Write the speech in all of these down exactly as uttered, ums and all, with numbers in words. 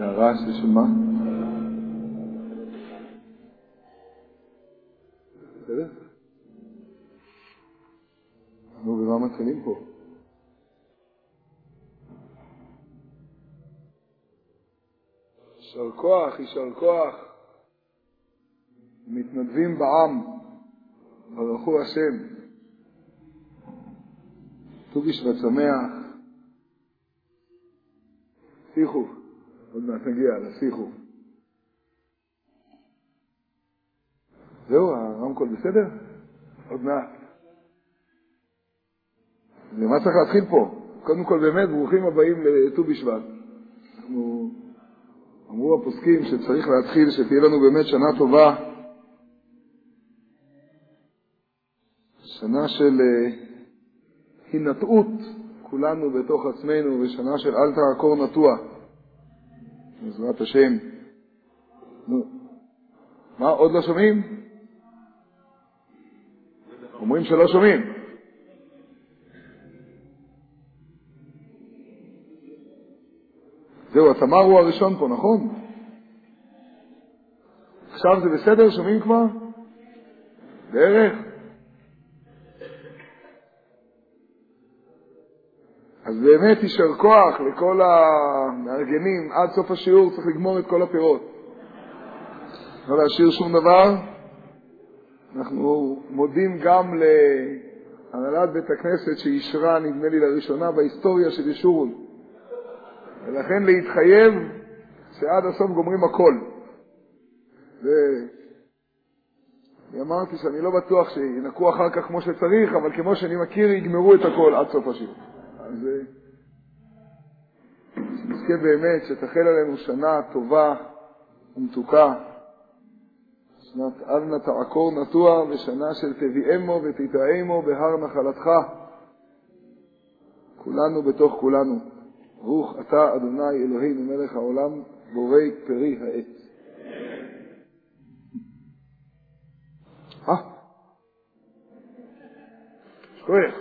והרעש זה של מה? בסדר? נו, ומה מתחילים פה? יישר כוח, יישר כוח. מתנדבים בעם. ברכו השם. ט"ו בשבט שמח. שיחו. עוד מעט נגיע לשיחו. זהו, הרמקול בסדר? עוד מעט. למה צריך להתחיל פה? קודם כל באמת ברוכים הבאים לט"ו בשבט. אנחנו אמרו הפוסקים שצריך להתחיל, שתהיה לנו באמת שנה טובה. שנה של הינטעות, כולנו בתוך עצמנו, ושנה של אל תעקור נטוע. בעזרת השם. נו. מה, עוד לא שומעים? אומרים שלא שומעים. זהו, התמר הוא הראשון פה, נכון? עכשיו זה בסדר? שומעים כבר? בערך? אז באמת יישר כוח לכל המארגנים. עד סוף השיעור צריך לגמור את כל הפירות. לא להשאיר שום דבר. אנחנו מודים גם להנהלת בית הכנסת שישרה, נדמה לי לראשונה בהיסטוריה של ישורון. ולכן להתחייב שעד הסוף גומרים הכל. ואני אמרתי שאני לא בטוח שינקו אחר כך כמו שצריך, אבל כמו שאני מכיר יגמרו את הכל עד סוף השיעור. אז נזכה באמת שתחל עלינו שנה טובה ומתוקה, שנת אל נא תעקור נטוע, ושנה של תביאמו ותתאמו בהר נחלתך, כולנו בתוך כולנו. ברוך אתה אדוני אלוהינו מלך העולם בורא פרי העץ. אה שכוח.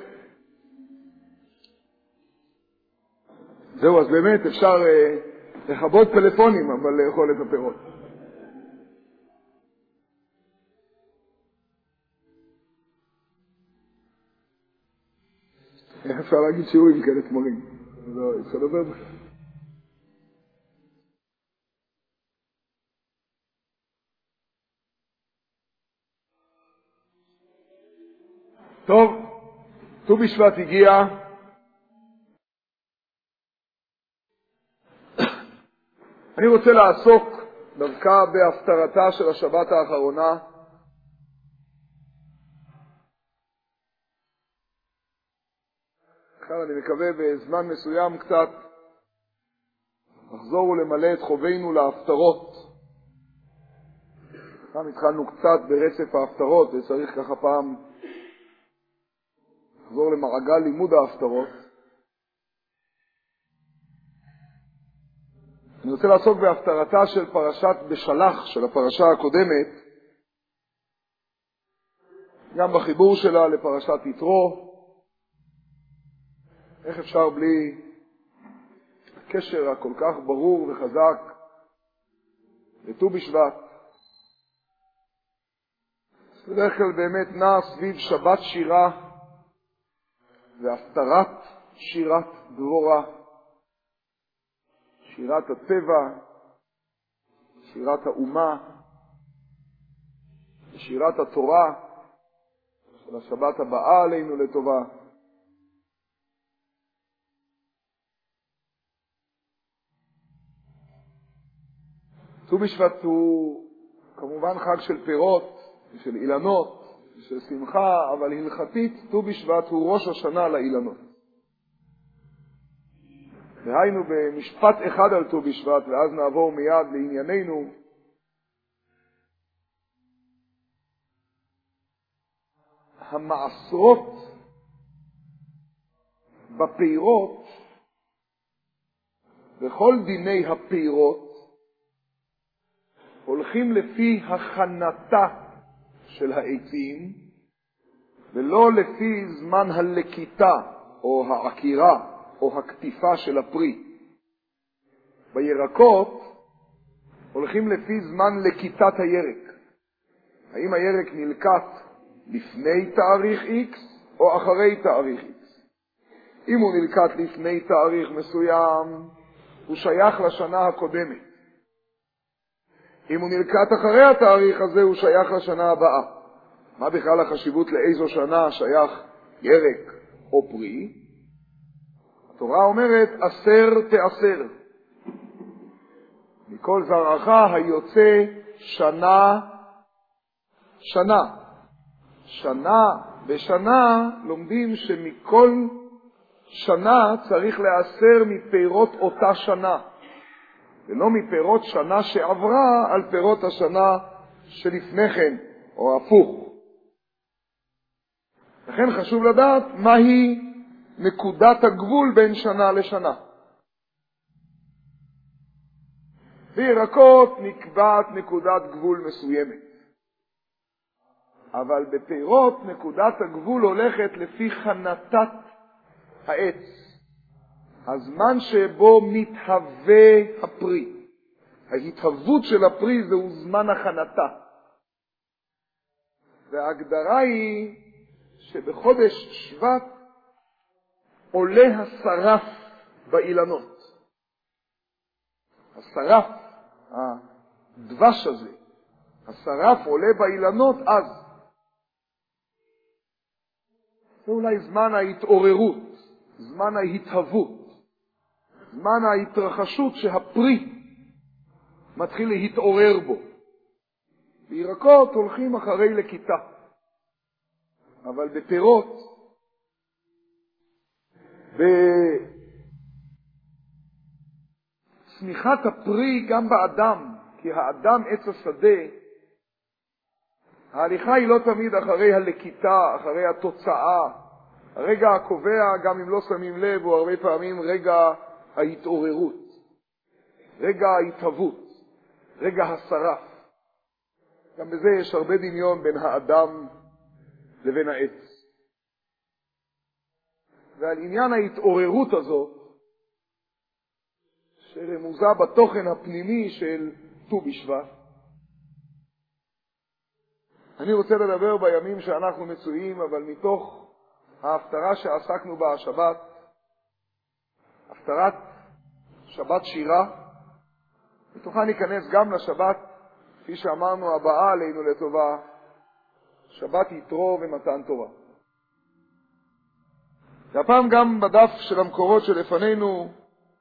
זהו, אז באמת אפשר אה, לכבות פלאפונים, אבל לאכול את הפירות. איך אפשר להגיד שיעורים כאלה תמרים? לא, אפשר לדבר בכלל. טוב, ט"ו בשבט הגיע. אני רוצה לעסוק דווקא בהפטרתה של השבת האחרונה. כאן אני מקווה בזמן מסוים קצת לחזור ולמלא את חובנו להפטרות. כאן התחלנו קצת ברצף ההפטרות, וצריך ככה פעם לחזור למעגל לימוד ההפטרות. אני רוצה לעסוק בהפטרתה של פרשת בשלח, של הפרשה הקודמת, גם בחיבור שלה לפרשת יתרו. איך אפשר בלי הקשר הכל כך ברור וחזק לט"ו בשבט? בדרך כלל באמת נע סביב שבת שירה והפטרת שירת דבורה, שירת הטבע, שירת האומה, שירת התורה של השבת הבאה עלינו לטובה. ט"ו בשבט הוא כמובן חג של פירות, של אילנות, של שמחה, אבל הלכתית ט"ו בשבט הוא ראש השנה לאילנות. והיינו במשפט אחד על ט"ו בשבט, ואז נעבור מיד לענייננו. המעשרות בפירות וכל דיני הפירות הולכים לפי הכנתה של העצים, ולא לפי זמן הלקיטה או העקירה או הקטיפה של הפרי. בירקות הולכים לפי זמן לקיטת הירק. האם הירק נלקט לפני תאריך X או אחרי תאריך X? אם הוא נלקט לפני תאריך מסוים, הוא שייך לשנה הקודמת. אם הוא נלקט אחרי התאריך הזה, הוא שייך לשנה הבאה. מה בכלל החשיבות לאיזו שנה שייך ירק או פרי? התורה אומרת, אסר תאסר. מכל זרעך היוצא שנה, שנה. שנה בשנה לומדים שמכל שנה צריך לאסר מפירות אותה שנה, ולא מפירות שנה שעברה על פירות השנה שלפני כן, או הפוך. לכן חשוב לדעת מהי נקודת הגבול בין שנה לשנה. בירקות נקבעת נקודת גבול מסוימת, אבל בפירות נקודת הגבול הולכת לפי חנתת העץ, הזמן שבו מתהווה הפרי. ההתהוות של הפרי זהו זמן החנתה. וההגדרה היא שבחודש שבט עולה השרף באילנות. השרף, הדבש הזה, השרף עולה באילנות אז. זה אולי זמן ההתעוררות, זמן ההתהוות, זמן ההתרחשות שהפרי מתחיל להתעורר בו. בירקות הולכים אחרי לקיטה, אבל בפירות, בצמיחת הפרי גם באדם, כי האדם עץ השדה, ההליכה היא לא תמיד אחרי הלקיטה, אחרי התוצאה. הרגע הקובע, גם אם לא שמים לב, הוא הרבה פעמים רגע ההתעוררות, רגע ההתהוות, רגע השרף. גם בזה יש הרבה דמיון בין האדם לבין העץ. ועל עניין ההתעוררות הזאת, שרמוזה בתוכן הפנימי של ט"ו בשבט, אני רוצה לדבר בימים שאנחנו מצויים, אבל מתוך ההפטרה שעסקנו בה השבת, הפטרת שבת שירה, בתוכה ניכנס גם לשבת, כפי שאמרנו, הבאה עלינו לטובה, שבת יתרו ומתן תורה. והפעם גם בדף של המקורות שלפנינו,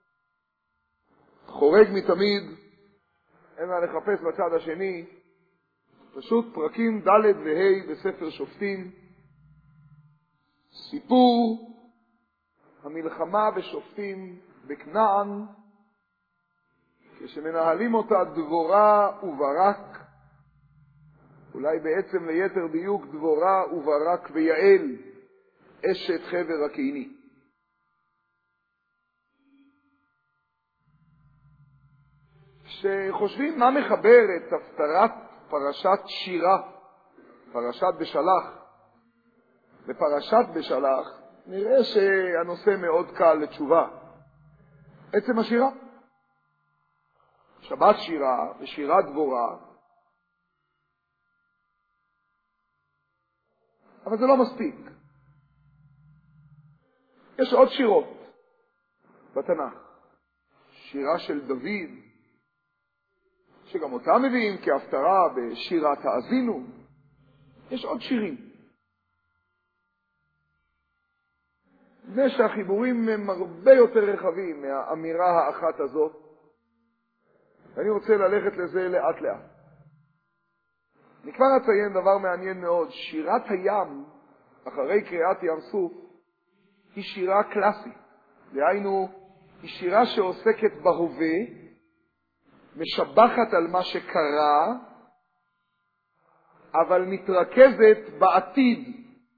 חורג מתמיד, אין מה לחפש בצד השני, פשוט פרקים ד' וה' בספר שופטים, סיפור המלחמה בשופטים בכנען, כשמנהלים אותה דבורה וברק, אולי בעצם ליתר דיוק דבורה וברק ויעל, אשת חבר הקיני. כשחושבים מה מחבר את הפטרת פרשת שירה, פרשת בשלח, בפרשת בשלח, נראה שהנושא מאוד קל לתשובה. עצם השירה. שבת שירה ושירת דבורה. אבל זה לא מספיק. יש עוד שירות בתנ"ך. שירה של דוד, שגם אותה מביאים כהפטרה בשירת האזינו. יש עוד שירים. זה שהחיבורים הם הרבה יותר רחבים מהאמירה האחת הזאת, ואני רוצה ללכת לזה לאט לאט. אני כבר אציין דבר מעניין מאוד. שירת הים, אחרי קריאת ים סוף, היא שירה קלאסית. דהיינו, היא שירה שעוסקת בהווה, משבחת על מה שקרה, אבל מתרכזת בעתיד.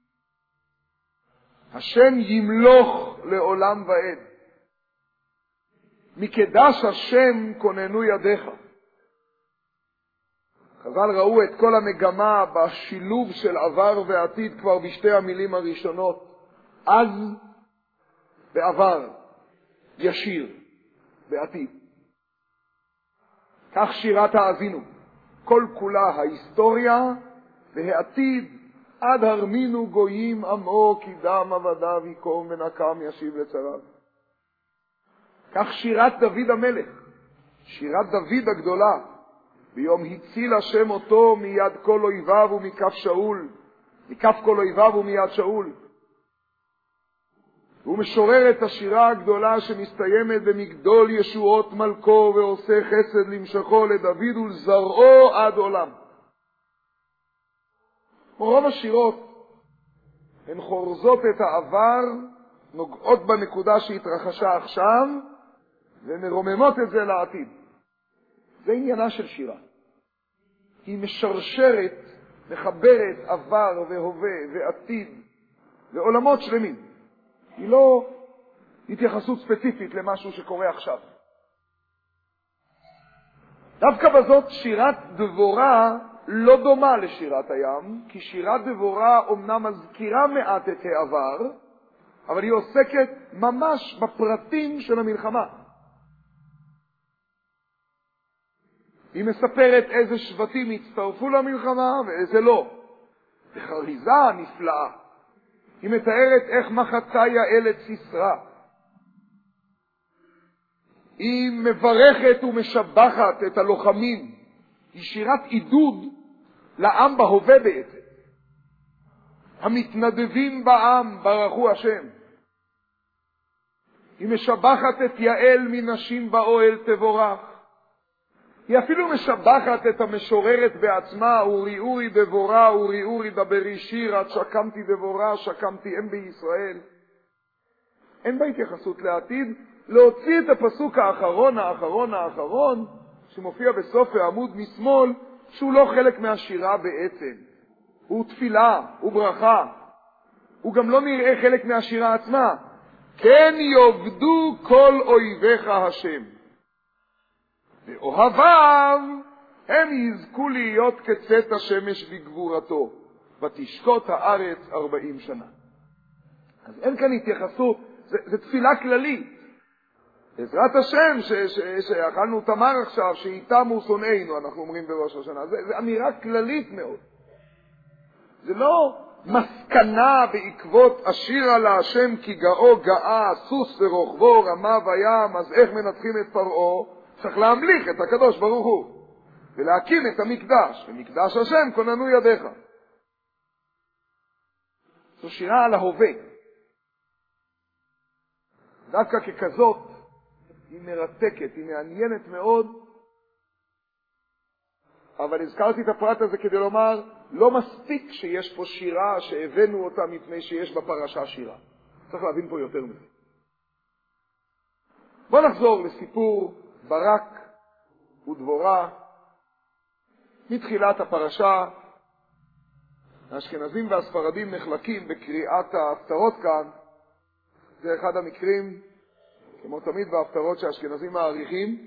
השם ימלוך לעולם ועד. מקדש השם כוננו ידיך. חז"ל ראו את כל המגמה בשילוב של עבר ועתיד כבר בשתי המילים הראשונות. אז בעבר, ישיר, בעתיד. כך שירת האבינו, כל כולה ההיסטוריה והעתיד, עד הרמינו גויים עמו, כי דם עבדיו יקום ונקם ישיב לצריו. כך שירת דוד המלך, שירת דוד הגדולה, ביום הציל השם אותו מיד כל אויביו ומכף שאול, מכף כל אויביו ומיד שאול. הוא משורר את השירה הגדולה שמסתיימת במגדול ישועות מלכו ועושה חסד למשכו לדוד ולזרעו עד עולם. רוב השירות הן חורזות את העבר, נוגעות בנקודה שהתרחשה עכשיו ומרוממות את זה לעתיד. זה עניינה של שירה. היא משרשרת, מחברת עבר והווה ועתיד לעולמות שלמים. היא לא התייחסות ספציפית למשהו שקורה עכשיו. דווקא בזאת שירת דבורה לא דומה לשירת הים, כי שירת דבורה אומנם מזכירה מעט את העבר, אבל היא עוסקת ממש בפרטים של המלחמה. היא מספרת איזה שבטים הצטרפו למלחמה ואיזה לא. בחריזה נפלאה. היא מתארת איך מחצה יעל את סיסרא. היא מברכת ומשבחת את הלוחמים. היא שירת עידוד לעם בהווה בעצם. המתנדבים בעם ברכו השם. היא משבחת את יעל מנשים באוהל תבורך. היא אפילו משבחת את המשוררת בעצמה, אורי אורי דבורה, אורי אורי דברי שיר, עד שקמתי דבורה, שקמתי אם בישראל. אין בה התייחסות לעתיד, להוציא את הפסוק האחרון, האחרון, האחרון, שמופיע בסוף העמוד משמאל, שהוא לא חלק מהשירה בעצם. הוא תפילה, הוא ברכה. הוא גם לא נראה חלק מהשירה עצמה. כן יובדו כל אויביך השם. ואוהביו הם יזכו להיות כצאת השמש בגבורתו, ותשקוט הארץ ארבעים שנה. אז אין כאן התייחסות, זה, זה תפילה כללית. בעזרת השם שאכלנו תמר עכשיו, שאיתמו שונאינו, אנחנו אומרים בראש השנה. זה, זה אמירה כללית מאוד. זה לא מסקנה בעקבות אשירה להשם כי גאו גאה, סוס ורוכבו, רמה וים, אז איך מנצחים את פרעה? צריך להמליך את הקדוש ברוך הוא, ולהקים את המקדש, ומקדש השם כוננו ידיך. זו שירה על ההווה. דווקא ככזאת, היא מרתקת, היא מעניינת מאוד, אבל הזכרתי את הפרט הזה כדי לומר, לא מספיק שיש פה שירה שהבאנו אותה מפני שיש בפרשה שירה. צריך להבין פה יותר מזה. בוא נחזור לסיפור ברק ודבורה. מתחילת הפרשה, האשכנזים והספרדים נחלקים בקריאת ההפטרות כאן. זה אחד המקרים, כמו תמיד בהפטרות שהאשכנזים מעריכים,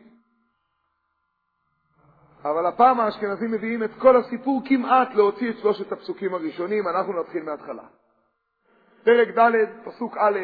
אבל הפעם האשכנזים מביאים את כל הסיפור כמעט להוציא את שלושת הפסוקים הראשונים. אנחנו נתחיל מההתחלה. פרק ד', פסוק א',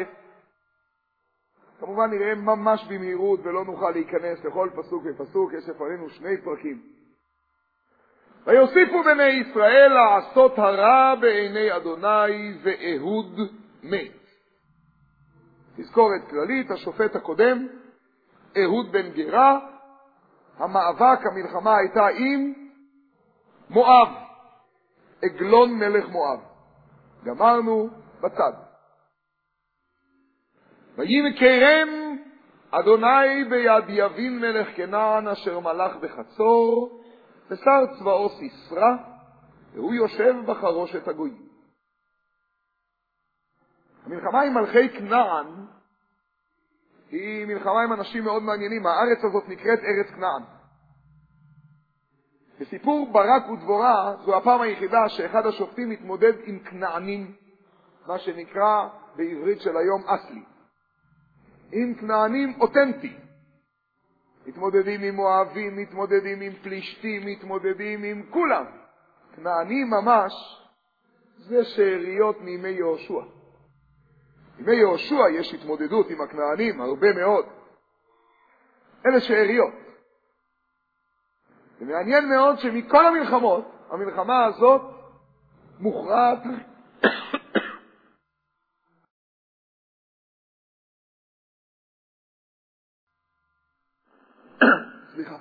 כמובן נראה ממש במהירות ולא נוכל להיכנס לכל פסוק ופסוק, יש לפנינו שני פרקים. ויוסיפו בני ישראל לעשות הרע בעיני אדוני ואהוד מת. תזכורת כללית, השופט הקודם, אהוד בן גרה, המאבק, המלחמה הייתה עם מואב, עגלון מלך מואב. גמרנו בצד. וימכרם אדוני ביד יבין מלך כנען אשר מלך בחצור, ושר צבאו סיסרא, והוא יושב בחרושת הגויים. המלחמה עם מלכי כנען היא מלחמה עם אנשים מאוד מעניינים. הארץ הזאת נקראת ארץ כנען. בסיפור ברק ודבורה זו הפעם היחידה שאחד השופטים מתמודד עם כנענים, מה שנקרא בעברית של היום אסלי. עם כנענים אותנטי. מתמודדים עם מואבים, מתמודדים עם פלישתים, מתמודדים עם כולם. כנענים ממש זה שאריות מימי יהושע. בימי יהושע יש התמודדות עם הכנענים, הרבה מאוד. אלה שאריות. זה מעניין מאוד שמכל המלחמות, המלחמה הזאת מוכרעת סליחה.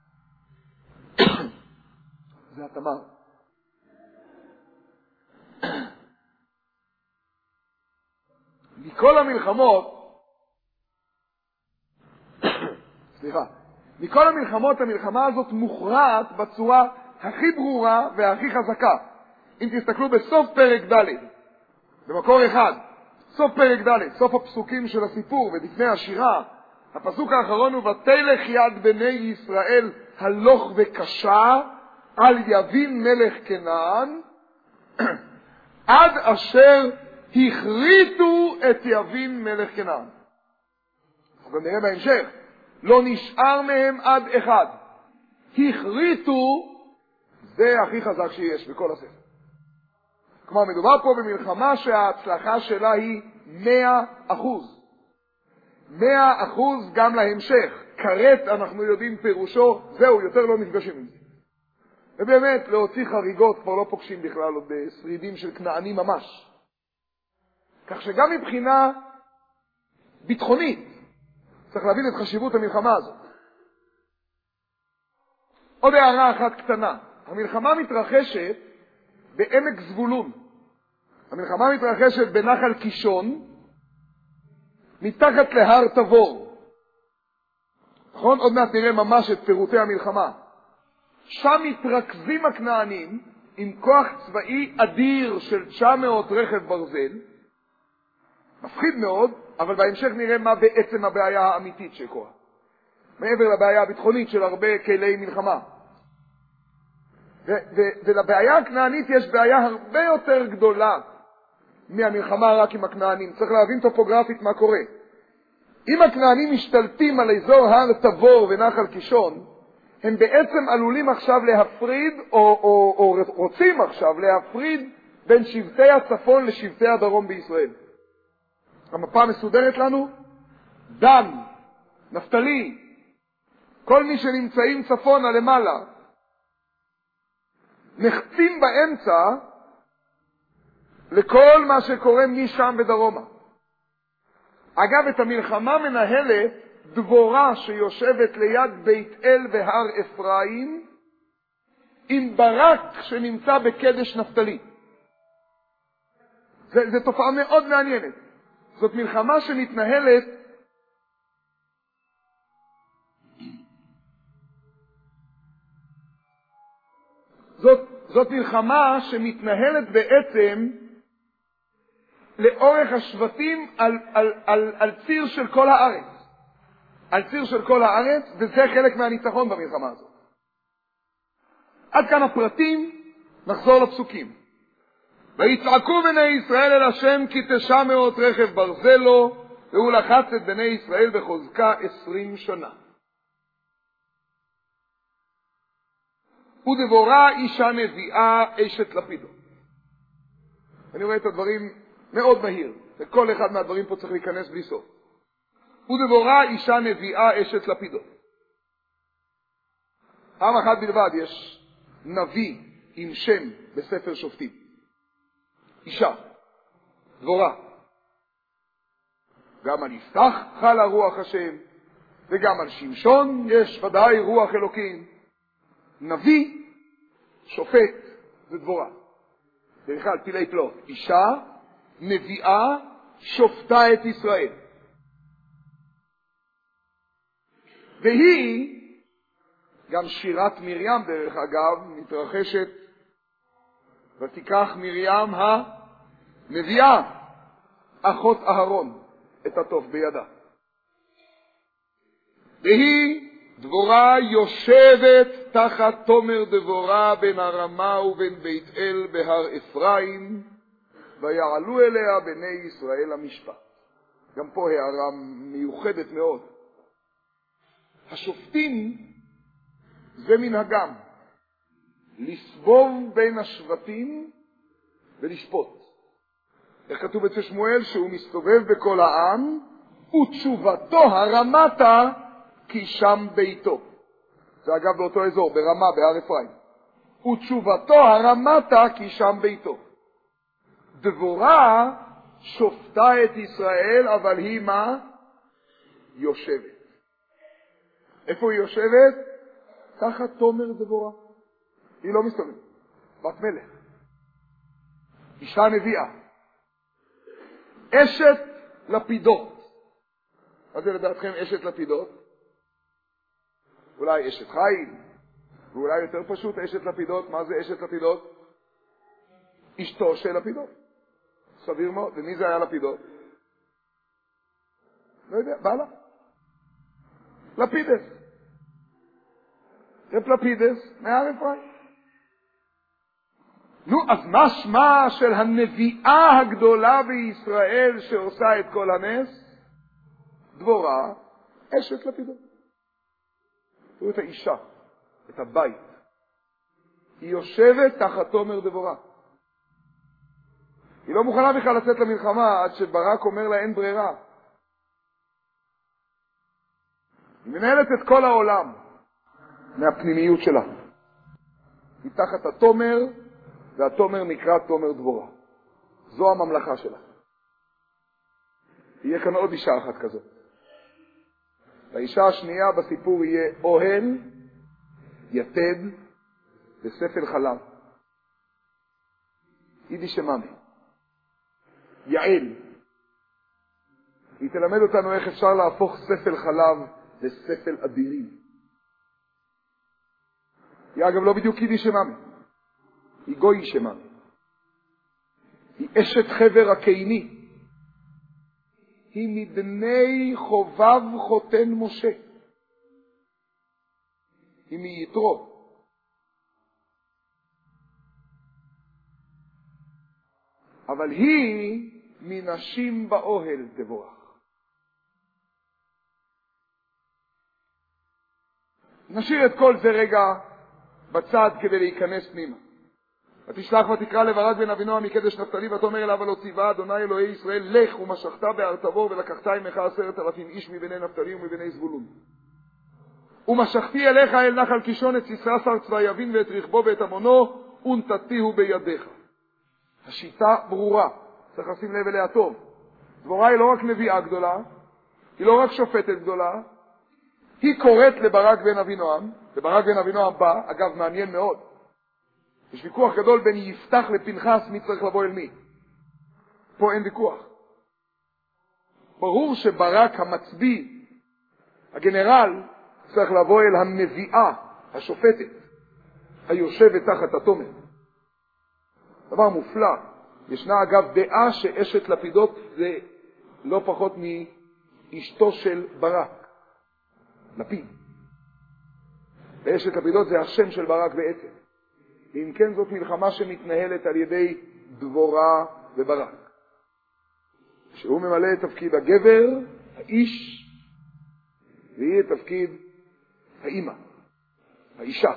זה התמר. מכל המלחמות, סליחה, מכל המלחמות המלחמה הזאת מוכרעת בצורה הכי ברורה והכי חזקה. אם תסתכלו בסוף פרק ד', במקור אחד, סוף פרק ד', סוף הפסוקים של הסיפור ולפני השירה, הפסוק האחרון הוא ותלך יד בני ישראל הלוך וקשה על יבין מלך כנען עד אשר הכריתו את יבין מלך כנען. אז גם נראה בהמשך, לא נשאר מהם עד אחד. הכריתו, זה הכי חזק שיש בכל הספר. כלומר, מדובר פה במלחמה שההצלחה שלה היא מאה אחוז. מאה אחוז גם להמשך. כרת, אנחנו יודעים פירושו, זהו, יותר לא נפגשים עם זה. ובאמת, להוציא חריגות כבר לא פוגשים בכלל עוד בשרידים של כנענים ממש. כך שגם מבחינה ביטחונית, צריך להבין את חשיבות המלחמה הזאת. עוד הערה אחת קטנה. המלחמה מתרחשת בעמק זבולון. המלחמה מתרחשת בנחל קישון, מתחת להר תבור. נכון? עוד מעט נראה ממש את פירוטי המלחמה. שם מתרכזים הכנענים עם כוח צבאי אדיר של תשע מאות רכב ברזל. מפחיד מאוד, אבל בהמשך נראה מה בעצם הבעיה האמיתית של כוח. מעבר לבעיה הביטחונית של הרבה כלי מלחמה. ו- ו- ולבעיה הכנענית יש בעיה הרבה יותר גדולה מהמלחמה רק עם הכנענים. צריך להבין טופוגרפית מה קורה. אם הכנענים משתלטים על אזור הר תבור ונחל קישון, הם בעצם עלולים עכשיו להפריד, או, או, או רוצים עכשיו להפריד בין שבטי הצפון לשבטי הדרום בישראל. המפה מסודרת לנו, דן, נפתלי, כל מי שנמצאים צפונה למעלה, נחצים באמצע לכל מה שקורה משם בדרומה. אגב, את המלחמה מנהלת דבורה שיושבת ליד בית אל והר אפרים, עם ברק שנמצא בקדש נפתלי. זה, זה תופעה מאוד מעניינת. זאת מלחמה שמתנהלת זאת, זאת מלחמה שמתנהלת בעצם לאורך השבטים על, על, על, על ציר של כל הארץ. על ציר של כל הארץ, וזה חלק מהניצחון במלחמה הזאת. עד כאן הפרטים, נחזור לפסוקים. ויצעקו בני ישראל אל השם כי תשע מאות רכב ברזל לו, והוא לחץ את בני ישראל בחוזקה עשרים שנה. ודבורה אישה נביאה אשת לפידו. אני רואה את הדברים מאוד מהיר, וכל אחד מהדברים פה צריך להיכנס בלי סוף. ודבורה אישה נביאה אשת לפידו. פעם אחת בלבד יש נביא עם שם בספר שופטים. אישה, דבורה. גם על יפתח חלה רוח השם, וגם על שמשון יש ודאי רוח אלוקים. נביא, שופט, זה דבורה. דרך כלל פילי פלוט. אישה, נביאה, שופטה את ישראל. והיא, גם שירת מרים דרך אגב, מתרחשת, ותיקח מרים הנביאה, אחות אהרון, את התוף בידה. והיא, דבורה יושבת תחת תומר דבורה בין הרמה ובין בית אל בהר אפרים, ויעלו אליה בני ישראל המשפט. גם פה הערה מיוחדת מאוד. השופטים זה מנהגם, לסבוב בין השבטים ולשפוט. איך כתוב אצל שמואל? שהוא מסתובב בכל העם, ותשובתו הרמתה כי שם ביתו. זה אגב באותו אזור, ברמה, בהר אפרים. ותשובתו הרמתה כי שם ביתו. דבורה שופטה את ישראל, אבל היא מה? יושבת. איפה היא יושבת? תחת תומר דבורה. היא לא מסתובבת. בת מלך. אישה נביאה. אשת לפידות. מה זה לדעתכם אשת לפידות? אולי אשת חיל, ואולי יותר פשוט אשת לפידות. מה זה אשת לפידות? אשתו של לפידות. סביר מאוד. ומי זה היה לפידות? לא יודע, בעלה. לפידס. רב לפידס מהר אפרים. נו, אז מה שמה של הנביאה הגדולה בישראל שעושה את כל הנס? דבורה, אשת לפידות. תראו את האישה, את הבית. היא יושבת תחת תומר דבורה. היא לא מוכנה בכלל לצאת למלחמה עד שברק אומר לה אין ברירה. היא מנהלת את כל העולם מהפנימיות שלה. היא תחת התומר, והתומר נקרא תומר דבורה. זו הממלכה שלה. יהיה כאן עוד אישה אחת כזאת. האישה השנייה בסיפור יהיה אוהל, יתד וספל חלב. יידיש שמאמי. יעל. היא תלמד אותנו איך אפשר להפוך ספל חלב לספל אדירים. היא אגב לא בדיוק יידיש שמאמי. היא גוי שמאמי. היא אשת חבר הקייני. היא מבני חובב חותן משה. היא מיתרו. אבל היא מנשים באוהל דבורה. נשאיר את כל זה רגע בצד כדי להיכנס פנימה. ותשלח ותקרא לברק בן אבינועם מקדש נפתלי ותאמר אליו הלא ציווה אדוני אלוהי ישראל לך ומשכת בהר תבור ולקחת עמך עשרת אלפים איש מבני נפתלי ומבני זבולון. ומשכתי אליך אל נחל קישון את סיסרא צבא יבין ואת רכבו ואת המונו ונתתיהו בידיך. השיטה ברורה, צריך לשים לב אליה טוב. דבורה היא לא רק נביאה גדולה, היא לא רק שופטת גדולה, היא קוראת לברק בן אבינועם, וברק בן אבינועם בא, אגב מעניין מאוד. יש ויכוח גדול בין יפתח לפנחס מי צריך לבוא אל מי. פה אין ויכוח. ברור שברק המצביא, הגנרל, צריך לבוא אל הנביאה, השופטת, היושבת תחת התומר. דבר מופלא. ישנה אגב דעה שאשת לפידות זה לא פחות מאשתו של ברק. לפיד. ואשת לפידות זה השם של ברק בעצם. ואם כן זאת מלחמה שמתנהלת על ידי דבורה וברק. שהוא ממלא את תפקיד הגבר, האיש, והיא את תפקיד האמא, האישה.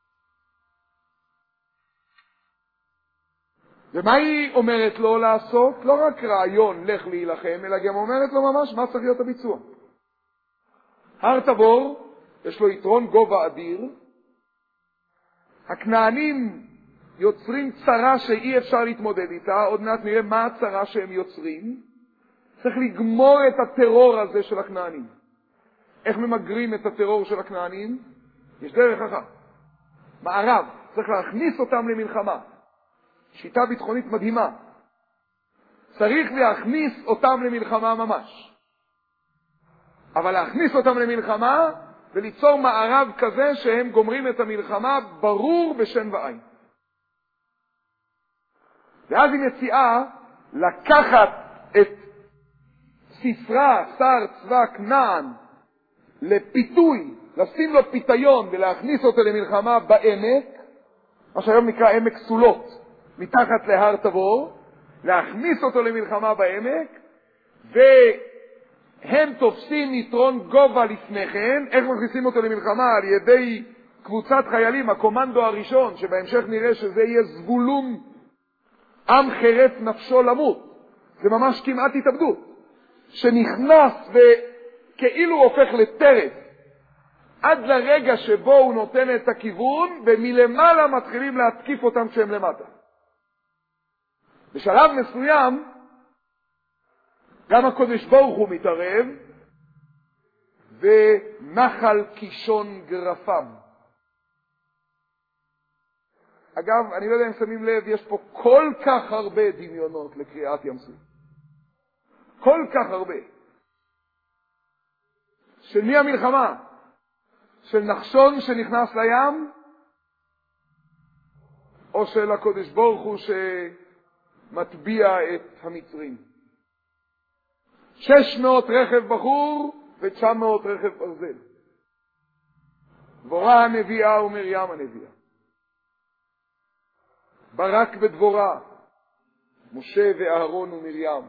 ומה היא אומרת לו לעשות? לא רק רעיון לך להילחם, אלא גם אומרת לו ממש מה צריך להיות הביצוע. הר תבור, יש לו יתרון גובה אדיר. הכנענים יוצרים צרה שאי אפשר להתמודד איתה, עוד מעט נראה מה הצרה שהם יוצרים. צריך לגמור את הטרור הזה של הכנענים. איך ממגרים את הטרור של הכנענים? יש דרך אחת. מערב, צריך להכניס אותם למלחמה. שיטה ביטחונית מדהימה. צריך להכניס אותם למלחמה ממש. אבל להכניס אותם למלחמה וליצור מערב כזה שהם גומרים את המלחמה ברור בשן ועין. ואז היא מציעה לקחת את סיסרא, שר צבא כנען, לפיתוי, לשים לו פיתיון ולהכניס אותו למלחמה בעמק, מה שהיום נקרא עמק סולות, מתחת להר תבור, להכניס אותו למלחמה בעמק, והם תופסים יתרון גובה לפני כן. איך מכניסים אותו למלחמה? על ידי קבוצת חיילים, הקומנדו הראשון, שבהמשך נראה שזה יהיה זבולון, עם חרף נפשו למות. זה ממש כמעט התאבדות, שנכנס וכאילו הופך לטרף עד לרגע שבו הוא נותן את הכיוון, ומלמעלה מתחילים להתקיף אותם כשהם למטה. בשלב מסוים, גם הקודש ברוך הוא מתערב, ונחל קישון גרפם. אגב, אני לא יודע אם שמים לב, יש פה כל כך הרבה דמיונות לקריאת ים סוף. כל כך הרבה. של מי המלחמה? של נחשון שנכנס לים? או של הקודש ברוך הוא שמטביע את המצרים? שש מאות רכב בחור ותשע מאות רכב ברזל. דבורה הנביאה ומרים הנביאה. ברק ודבורה, משה ואהרון ומרים.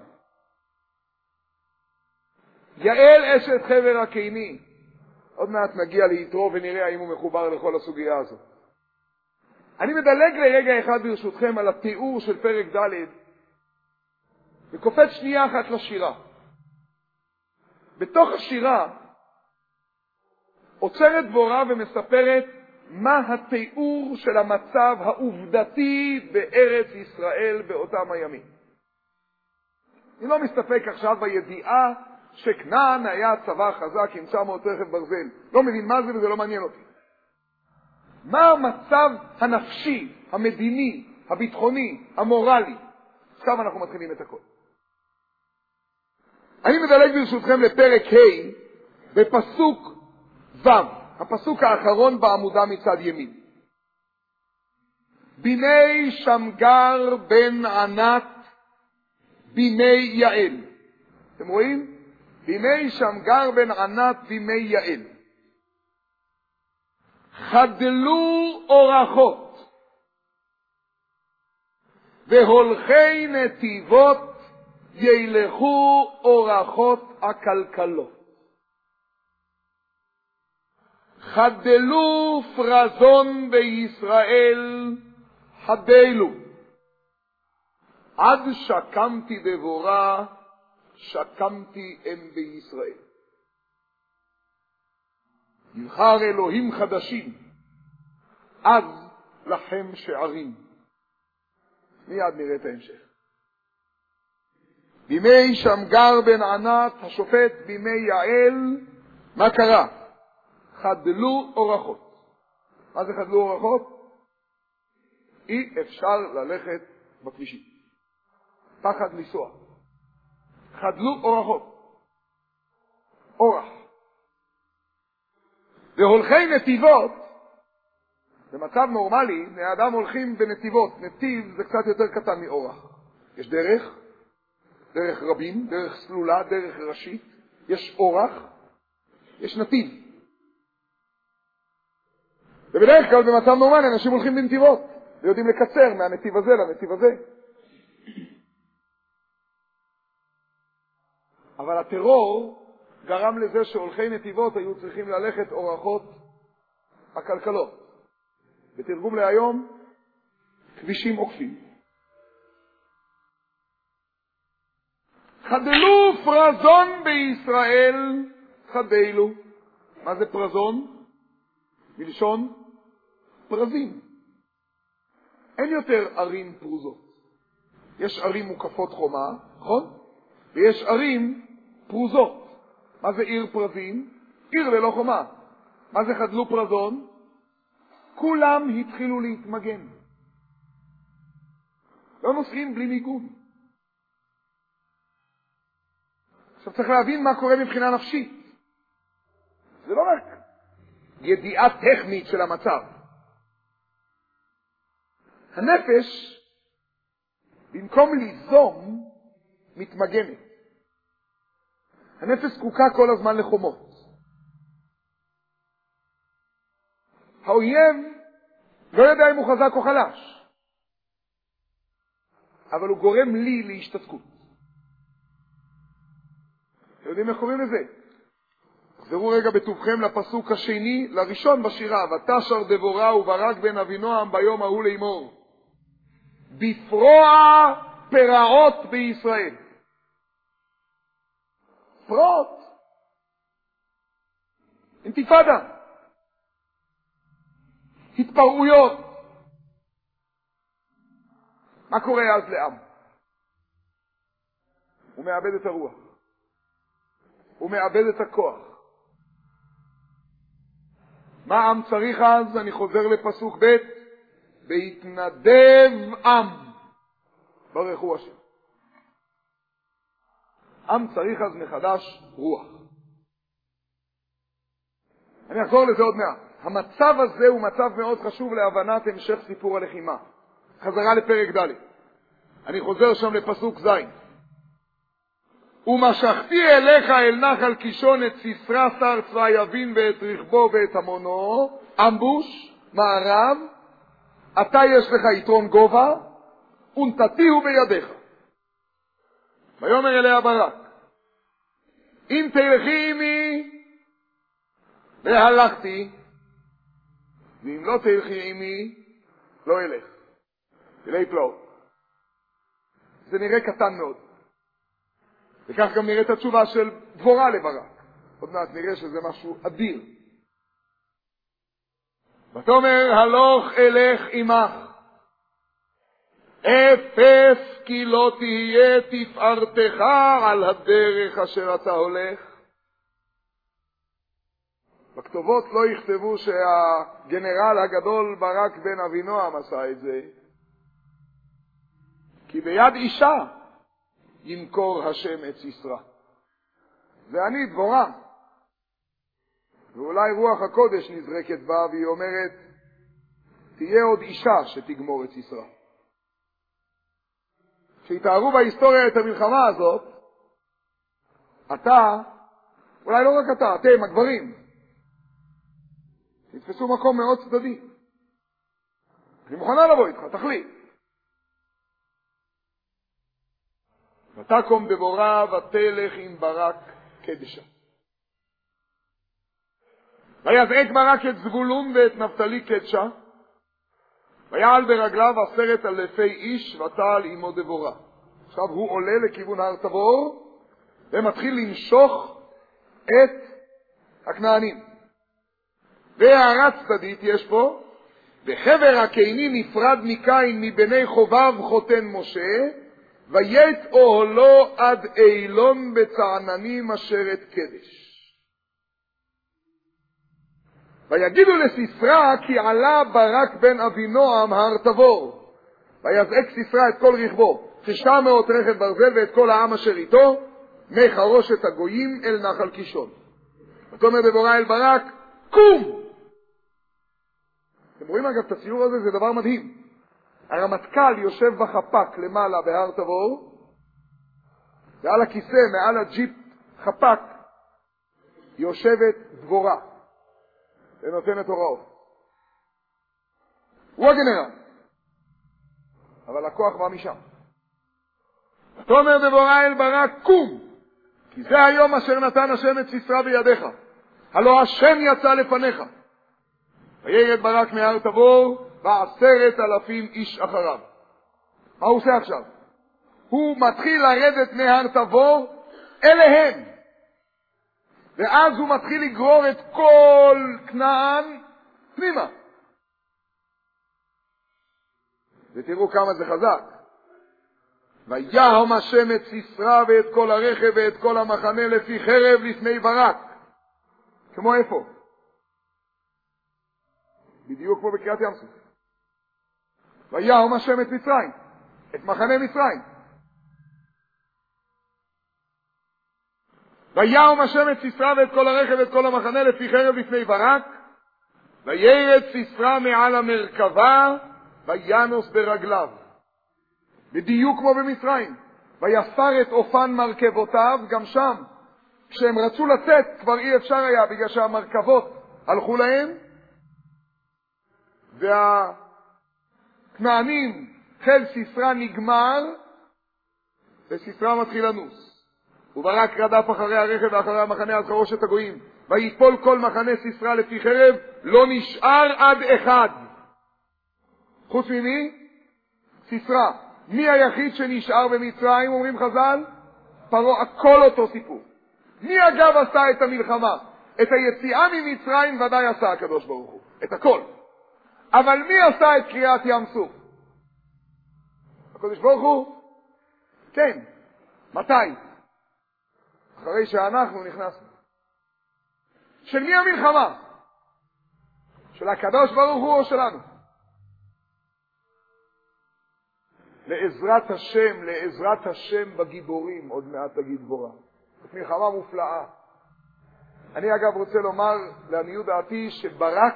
יעל אשת חבר הקיני. עוד מעט נגיע ליתרו ונראה האם הוא מחובר לכל הסוגיה הזאת. אני מדלג לרגע אחד ברשותכם על התיאור של פרק ד' וקופץ שנייה אחת לשירה. בתוך השירה עוצרת דבורה ומספרת מה התיאור של המצב העובדתי בארץ ישראל באותם הימים. אני לא מסתפק עכשיו בידיעה שכנען היה צבא חזק עם תשע מאות רכב ברזל. לא מבין מה זה וזה לא מעניין אותי. מה המצב הנפשי, המדיני, הביטחוני, המורלי? עכשיו אנחנו מתחילים את הכל. אני מדלג ברשותכם לפרק ה' בפסוק ו', הפסוק האחרון בעמודה מצד ימין. בימי שמגר בן ענת בימי יעל. אתם רואים? בימי שמגר בן ענת בימי יעל. חדלו אורחות והולכי נתיבות ילכו אורחות הכלכלות. חדלו פרזון בישראל חדלו. עד שקמתי דבורה שקמתי אם בישראל. יבחר אלוהים חדשים, אז לכם שערים. מיד נראה את ההמשך. בימי שמגר בן ענת השופט בימי יעל, מה קרה? חדלו אורחות. מה זה חדלו אורחות? אי אפשר ללכת בכבישים. פחד לנסוע. חדלו אורחות. אורח. והולכי נתיבות, במצב נורמלי, בני אדם הולכים בנתיבות. נתיב זה קצת יותר קטן מאורח. יש דרך, דרך רבים, דרך סלולה, דרך ראשית. יש אורח, יש נתיב. ובדרך כלל במצב נורמלי אנשים הולכים בנתיבות, ויודעים לקצר מהנתיב הזה לנתיב הזה. אבל הטרור גרם לזה שהולכי נתיבות היו צריכים ללכת אורחות הכלכלות. בתרגום להיום, כבישים עוקפים. חדלו פרזון בישראל חדלו. מה זה פרזון? מלשון פרזים. אין יותר ערים פרוזות. יש ערים מוקפות חומה, נכון? ויש ערים פרוזות. מה זה עיר פרזים? עיר ללא חומה. מה זה חדלו פרזון? כולם התחילו להתמגן. לא נוסעים בלי מיגון. עכשיו צריך להבין מה קורה מבחינה נפשית. זה לא רק ידיעה טכנית של המצב. הנפש, במקום ליזום, מתמגנת. הנפש זקוקה כל הזמן לחומות. האויב לא יודע אם הוא חזק או חלש, אבל הוא גורם לי להשתתקות. אתם יודעים איך קוראים לזה? תחזרו רגע בטובכם לפסוק השני, לראשון בשירה, ותשר דבורה וברק בן אבינועם ביום ההוא לאמור, בפרוע פרעות בישראל. פרעות. אינתיפאדה. התפרעויות. מה קורה אז לעם? הוא מאבד את הרוח. הוא מאבד את הכוח. מה עם צריך אז? אני חוזר לפסוק ב' בהתנדב עם ברכו השם. עם צריך אז מחדש רוח. אני אחזור לזה עוד מעט. המצב הזה הוא מצב מאוד חשוב להבנת המשך סיפור הלחימה. חזרה לפרק ד'. אני חוזר שם לפסוק ז'. ומשכתי אליך אל נחל קישון את סיסרא שר צבא יבין ואת רכבו ואת המונו, אמבוש, מערב, אתה יש לך יתרון גובה, ונתתיהו בידיך. ויאמר אליה ברק, אם תלכי עמי, והלכתי, ואם לא תלכי עמי, לא אלך. אלי פלאות. זה נראה קטן מאוד. וכך גם נראה את התשובה של דבורה לברק. עוד מעט נראה שזה משהו אדיר. ותאמר הלוך אלך עמך, אפס כי לא תהיה תפארתך על הדרך אשר אתה הולך. בכתובות לא יכתבו שהגנרל הגדול ברק בן אבינועם עשה את זה, כי ביד אישה ימכור השם את סיסרא. ואני דבורה, ואולי רוח הקודש נזרקת בה, והיא אומרת, תהיה עוד אישה שתגמור את סיסרא. כשהתארו בהיסטוריה את המלחמה הזאת, אתה, אולי לא רק אתה, אתם, הגברים, תתפסו מקום מאוד צדדי. אני מוכנה לבוא איתך, תחליט. ותקום דבורה ותלך עם ברק קדשה. ויזעק ברק את זבולון ואת נפתלי קדשה, ויעל ברגליו עשרת אלפי איש ותעל עמו דבורה. עכשיו הוא עולה לכיוון הר תבור ומתחיל למשוך את הכנענים. והערה צדדית יש פה, בחבר הקיני נפרד מקין מבני חובב חותן משה, ויית אוהלו עד אילון בצעננים אשר את קדש. ויגידו לסיסרא כי עלה ברק בן אבינועם הר תבור. ויזעק סיסרא את כל רכבו, תשע מאות רכב ברזל ואת כל העם אשר איתו, מחרושת הגויים אל נחל קישון. ותאמר דבורה אל ברק, קום! אתם רואים אגב את הציור הזה, זה דבר מדהים. הרמטכ"ל יושב בחפק למעלה בהר תבור, ועל הכיסא מעל הג'יפ חפק יושבת דבורה ונותנת הוראות. הוא הגנרל, אבל הכוח בא משם. ותאמר דבורה אל ברק, קום, כי זה היום אשר נתן השם את סיסרא בידיך, הלא השם יצא לפניך. וירד ברק מהר תבור ועשרת אלפים איש אחריו. מה הוא עושה עכשיו? הוא מתחיל לרדת מהר תבור אליהם, ואז הוא מתחיל לגרור את כל כנען פנימה. ותראו כמה זה חזק. ויהם השם את סיסרא ואת כל הרכב ואת כל המחנה לפי חרב לפני ברק. כמו איפה? בדיוק כמו בקריאת ים סוף. ויהם השם את מצרים, את מחנה מצרים. ויהם השם את סיסרא ואת כל הרכב ואת כל המחנה לפי חרב לפני ברק. וירד סיסרא מעל המרכבה וינוס ברגליו. בדיוק כמו במצרים. ויסר את אופן מרכבותיו, גם שם. כשהם רצו לצאת כבר אי אפשר היה בגלל שהמרכבות הלכו להם. והכנענים, חיל סיסרא נגמר, וסיסרא מתחיל לנוס. וברק רדף אחרי הרכב ואחרי המחנה על חרושת הגויים. ויפול כל מחנה סיסרא לפי חרב, לא נשאר עד אחד. חוץ ממי? סיסרא. מי היחיד שנשאר במצרים, אומרים חז"ל? פרעה, הכל אותו סיפור. מי אגב עשה את המלחמה? את היציאה ממצרים ודאי עשה הקדוש ברוך הוא. את הכל. אבל מי עשה את קריעת ים סוף? הקדוש ברוך הוא? כן. מתי? אחרי שאנחנו נכנסנו. של מי המלחמה? של הקדוש ברוך הוא או שלנו? לעזרת השם, לעזרת השם בגיבורים, עוד מעט תגיד דבורה. זאת מלחמה מופלאה. אני אגב רוצה לומר לעניות דעתי שברק,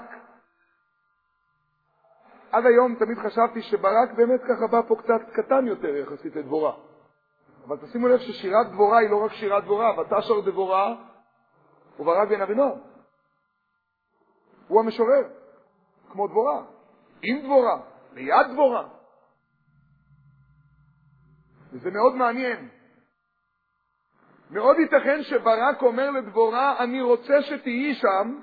עד היום תמיד חשבתי שברק באמת ככה בא פה קצת קטן יותר יחסית לדבורה. אבל תשימו לב ששירת דבורה היא לא רק שירת דבורה, ותשר דבורה וברק בן אבינועם. הוא המשורר, כמו דבורה, עם דבורה, ליד דבורה. וזה מאוד מעניין. מאוד ייתכן שברק אומר לדבורה, אני רוצה שתהיי שם,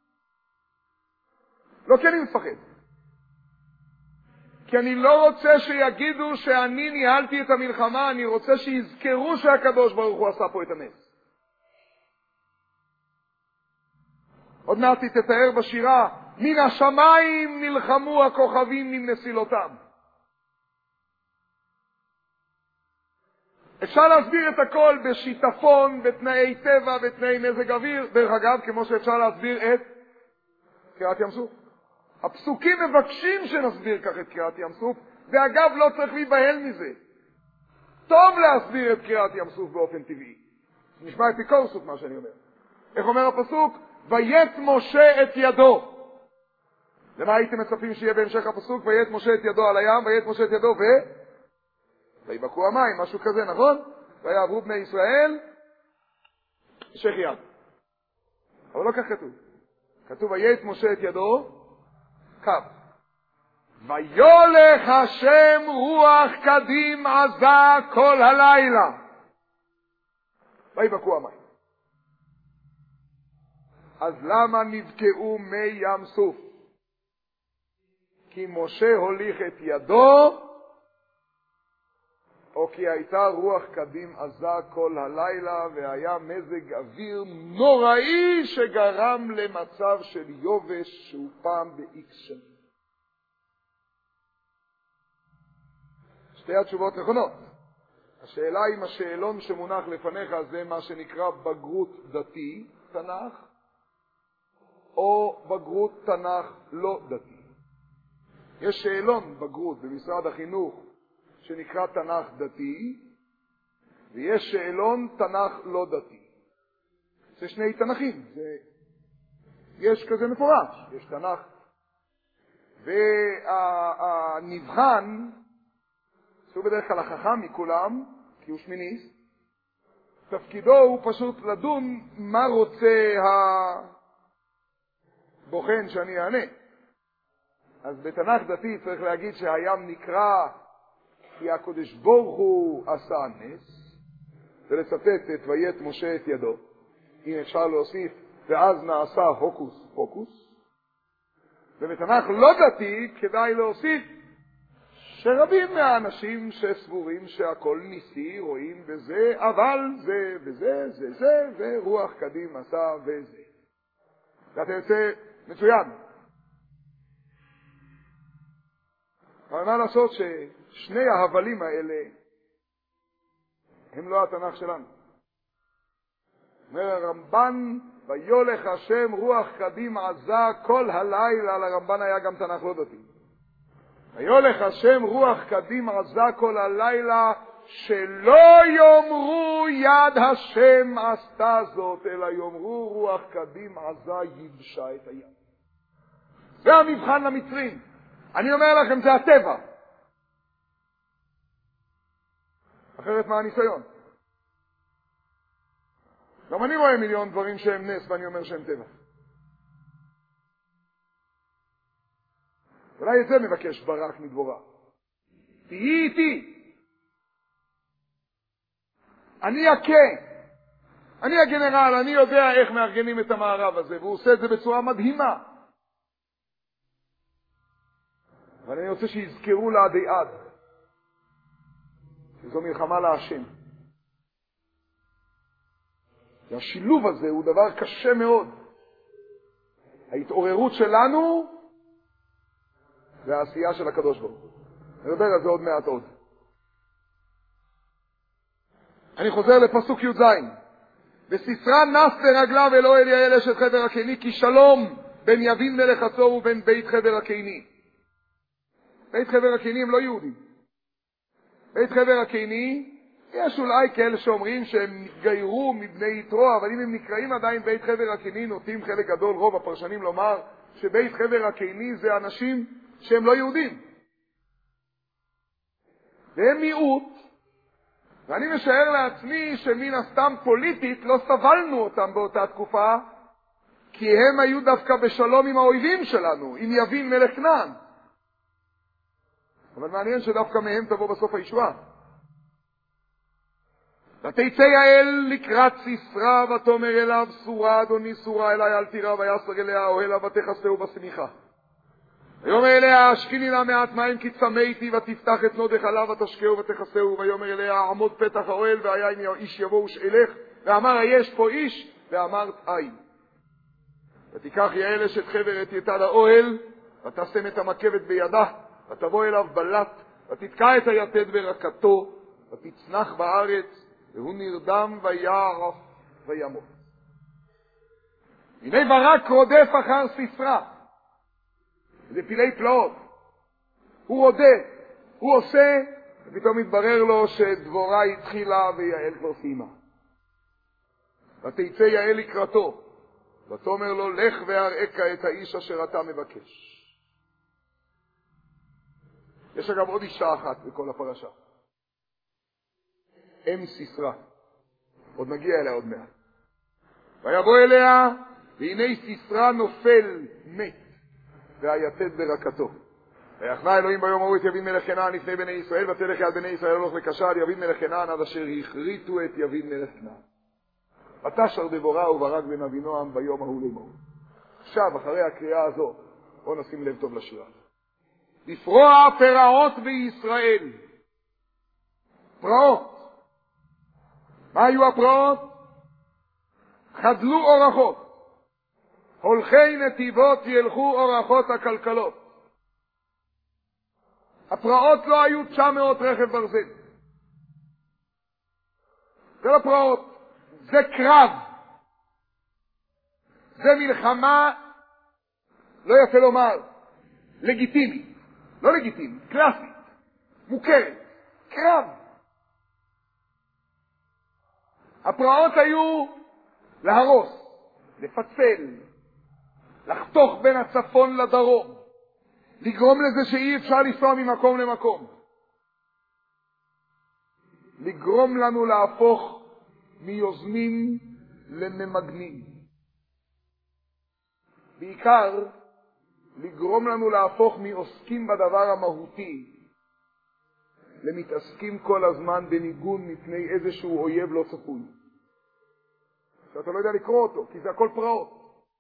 לא כי אני מפחד. כי אני לא רוצה שיגידו שאני ניהלתי את המלחמה, אני רוצה שיזכרו שהקדוש ברוך הוא עשה פה את הנס. עוד מעט תתאר בשירה, מן השמיים נלחמו הכוכבים עם נסילותם. אפשר להסביר את הכל בשיטפון, בתנאי טבע, בתנאי מזג אוויר, דרך אגב, כמו שאפשר להסביר את קריעת ים סוף. הפסוקים מבקשים שנסביר כך את קריעת ים סוף, ואגב לא צריך להיבהל מזה. טוב להסביר את קריעת ים סוף באופן טבעי. נשמע אפיקורסות מה שאני אומר. איך אומר הפסוק? ויית משה את ידו. למה הייתם מצפים שיהיה בהמשך הפסוק? ויית משה את ידו על הים, ויית משה את ידו ו... ויבקעו המים, משהו כזה, נכון? ויעברו בני ישראל שך יד. אבל לא כך כתוב. כתוב ויית משה את ידו קו. ויולך השם רוח קדים עזה כל הלילה. ויבקעו המים. אז למה נבקעו מי ים סוף? כי משה הוליך את ידו, או כי הייתה רוח קדים עזה כל הלילה, והיה מזג אוויר נוראי שגרם למצב של יובש שהוא פעם באיקס שנים. שתי התשובות נכונות. השאלה אם השאלון שמונח לפניך זה מה שנקרא בגרות דתי, תנ"ך, או בגרות תנ"ך לא דתי. יש שאלון בגרות במשרד החינוך שנקרא תנ"ך דתי, ויש שאלון תנ"ך לא דתי. זה שני תנ"כים, זה... יש כזה מפורש, יש תנ"ך. והנבחן, שהוא בדרך כלל החכם מכולם, כי הוא שמיניסט, תפקידו הוא פשוט לדון מה רוצה הבוחן שאני אענה. אז בתנ"ך דתי צריך להגיד שהים נקרא כי הקדוש ברוך הוא עשה נס, ולצטט את ויית משה את ידו. אם אפשר להוסיף, ואז נעשה הוקוס פוקוס. ובתנ"ך לא דתי כדאי להוסיף שרבים מהאנשים שסבורים שהכל ניסי רואים בזה, אבל זה וזה, זה זה, ורוח קדים עשה וזה. ואתה יוצא מצוין. אבל מה לעשות ששני ההבלים האלה הם לא התנ"ך שלנו. אומר הרמב"ן, ויולך השם רוח קדים עזה כל הלילה, לרמב"ן היה גם תנ"ך לא דתי. ויולך השם רוח קדים עזה כל הלילה, שלא יאמרו יד השם עשתה זאת, אלא יאמרו רוח קדים עזה ייבשה את הים. זה המבחן למצרים. אני אומר לכם, זה הטבע. אחרת מה הניסיון? גם אני רואה מיליון דברים שהם נס, ואני אומר שהם טבע. אולי את זה מבקש ברק מדבורה. תהי איתי. אני הכה. אני הגנרל, אני יודע איך מארגנים את המערב הזה, והוא עושה את זה בצורה מדהימה. אבל אני רוצה שיזכרו לעדי עד, שזו מלחמה להשם. והשילוב הזה הוא דבר קשה מאוד. ההתעוררות שלנו והעשייה של הקדוש ברוך הוא. נדבר על זה עוד מעט עוד. אני חוזר לפסוק י"ז. וסיסרא נס ברגליו אל אוהל יעל אשת חבר הקיני, כי שלום בין יבין מלך הצור ובין בית חבר הקיני. בית חבר הקיני הם לא יהודים. בית חבר הקיני, יש אולי כאלה שאומרים שהם התגיירו מבני יתרו, אבל אם הם נקראים עדיין בית חבר הקיני, נוטים חלק גדול, רוב הפרשנים לומר שבית חבר הקיני זה אנשים שהם לא יהודים. והם מיעוט, ואני משער לעצמי שמן הסתם פוליטית לא סבלנו אותם באותה תקופה, כי הם היו דווקא בשלום עם האויבים שלנו, עם יבין מלך כנען. אבל מעניין שדווקא מהם תבוא בסוף הישועה. ותצא יעל לקראת סיסרא ותאמר אליו, סורה אדוני סורה אליי אל תירא, ויסר אליה אוהלה ותכסהו בשמיכה. ויאמר אליה השקיני לה מעט מים כי צמאתי, ותפתח את נודך עליו ותשקהו ותכסהו. ויאמר אליה עמוד פתח האוהל, והיה אם איש יבוא ושאלך, ואמר יש פה איש, ואמרת אין. ותיקח יעל אשת חבר את יתד האוהל, ותשם את המקבת בידה, ותבוא אליו בלט, ותתקע את היתד ברקתו, ותצנח בארץ, והוא נרדם ויערף וימות. הנה ברק רודף אחר סיסרא. זה פילי פלאות. הוא רודף, הוא עושה, ופתאום מתברר לו שדבורה התחילה ויעל כבר סיימה. ותצא יעל לקראתו, ותאמר לו לך והראך את האיש אשר אתה מבקש. יש אגב עוד אישה אחת בכל הפרשה. אם סיסרא. עוד נגיע אליה עוד מעט. ויבוא אליה, והנה סיסרא נופל מת, והיתד ברקתו. ויחנה אלוהים ביום ההוא את יבין מלך כנען לפני בני ישראל, ותלך יד בני ישראל הלוך לקשה עד יבין מלך כנען, עד אשר הכריתו את יבין מלך כנען. ותשר דבורה וברק בן אבינועם ביום ההוא לאמור. עכשיו, אחרי הקריאה הזו, בואו נשים לב טוב לשירה. לפרוע פרעות בישראל. פרעות. מה היו הפרעות? חדלו אורחות. הולכי נתיבות ילכו אורחות הכלכלות. הפרעות לא היו תשע מאות רכב ברזל. זה לא פרעות. זה קרב. זה מלחמה, לא יפה לומר, לגיטימית. לא לגיטימית, קלאסית, מוכרת. קרב. הפרעות היו להרוס, לפצל, לחתוך בין הצפון לדרום, לגרום לזה שאי אפשר לנסוע ממקום למקום, לגרום לנו להפוך מיוזמים לממגנים, בעיקר לגרום לנו להפוך מעוסקים בדבר המהותי למתעסקים כל הזמן בניגון מפני איזשהו אויב לא צפוי שאתה לא יודע לקרוא אותו, כי זה הכל פרעות.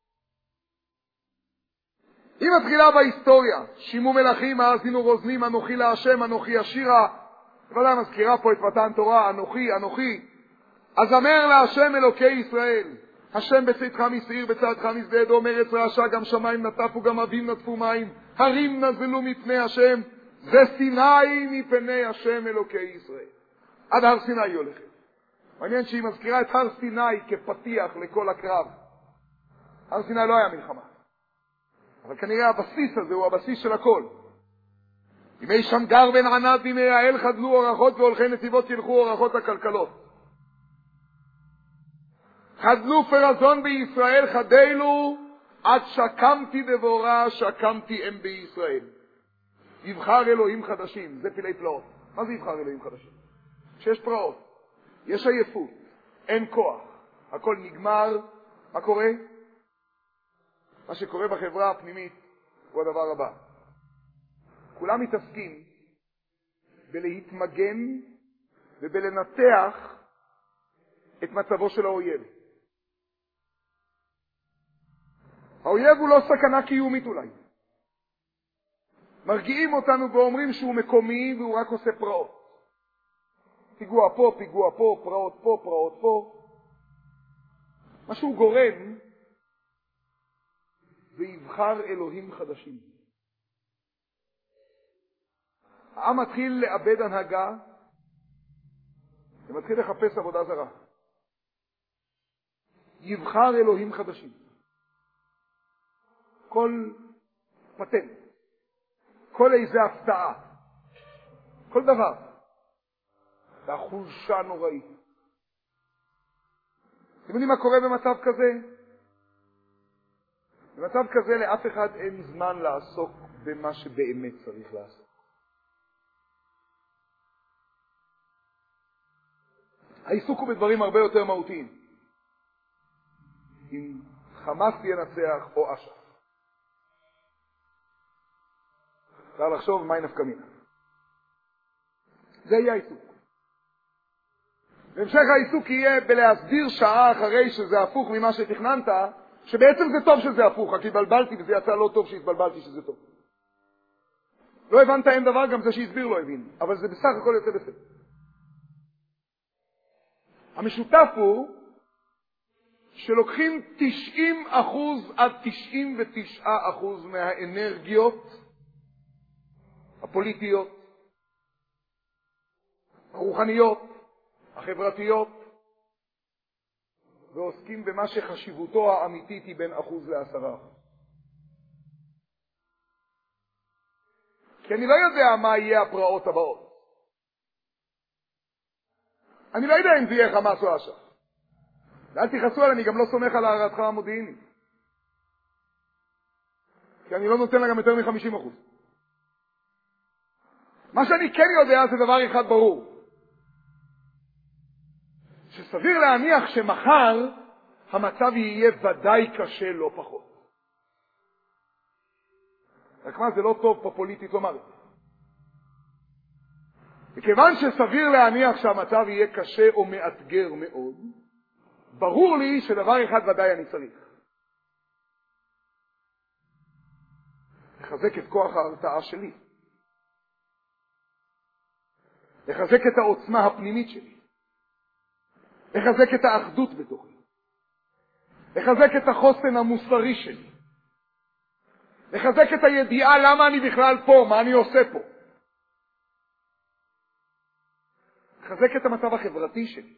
היא מתחילה בהיסטוריה, שימו מלכים, האזינו רוזנים, אנוכי להשם, אנוכי השירה, בוודאי מזכירה פה את מתן תורה, אנוכי, אנוכי. אז אמר להשם אלוקי ישראל, השם בצאתך משעיר, בצאתך משדה אדום, ארץ רעשה, גם שמיים נטפו, גם אבים נטפו מים, הרים נזלו מפני השם, זה סיני מפני השם אלוקי ישראל. עד הר סיני היא הולכת. מעניין שהיא מזכירה את הר סיני כפתיח לכל הקרב. הר סיני לא היה מלחמה. אבל כנראה הבסיס הזה הוא הבסיס של הכל. ימי שמגר בן ענת וימי יעל חדלו אורחות, והולכי נתיבות ילכו אורחות הכלכלות. חדלו פרזון בישראל חדלו, עד שקמתי דבורה, שקמתי אם בישראל. יבחר אלוהים חדשים, זה פילי פלאות. מה זה יבחר אלוהים חדשים? כשיש פרעות, יש עייפות, אין כוח, הכל נגמר. מה קורה? מה שקורה בחברה הפנימית הוא הדבר הבא. כולם מתעסקים בלהתמגן ובלנתח את מצבו של האויב. האויב הוא לא סכנה קיומית אולי. מרגיעים אותנו ואומרים שהוא מקומי והוא רק עושה פרעות. פיגוע פה, פיגוע פה, פרעות פה, פרעות פה. מה שהוא גורם זה יבחר אלוהים חדשים. העם מתחיל לאבד הנהגה, ומתחיל לחפש עבודה זרה. יבחר אלוהים חדשים. כל פטנט, כל איזה הפתעה, כל דבר. והחולשה נוראית. אתם יודעים מה קורה במצב כזה? במצב כזה לאף אחד אין זמן לעסוק במה שבאמת צריך לעשות. העיסוק הוא בדברים הרבה יותר מהותיים. אם חמאס ינצח או אש"ף. אפשר לחשוב מהי נפקא מינה. זה יהיה העיסוק. והמשך העיסוק יהיה בלהסביר שעה אחרי שזה הפוך ממה שתכננת, שבעצם זה טוב שזה הפוך, כי התבלבלתי וזה יצא לא טוב שהתבלבלתי שזה טוב. לא הבנת אין דבר, גם זה שהסביר לא הבין, אבל זה בסך הכל יוצא בסדר. המשותף הוא שלוקחים תשעים אחוז עד תשעים ותשעה אחוז מהאנרגיות הפוליטיות, הרוחניות, החברתיות, ועוסקים במה שחשיבותו האמיתית היא בין אחוז לעשרה. כי אני לא יודע מה יהיה הפרעות הבאות. אני לא יודע אם זה יהיה חמאס או אש"ף. ואל תכעסו עליי, אני גם לא סומך על הערתך המודיעינית. כי אני לא נותן לה גם יותר מ-חמישים אחוז. מה שאני כן יודע זה דבר אחד ברור. שסביר להניח שמחר המצב יהיה ודאי קשה לא פחות. רק מה, זה לא טוב פה פוליטית לומר את זה. וכיוון שסביר להניח שהמצב יהיה קשה או מאתגר מאוד, ברור לי שדבר אחד ודאי אני צריך. לחזק את כוח ההרתעה שלי. לחזק את העוצמה הפנימית שלי. לחזק את האחדות בתוכי. לחזק את החוסן המוסרי שלי. לחזק את הידיעה למה אני בכלל פה, מה אני עושה פה. לחזק את המצב החברתי שלי.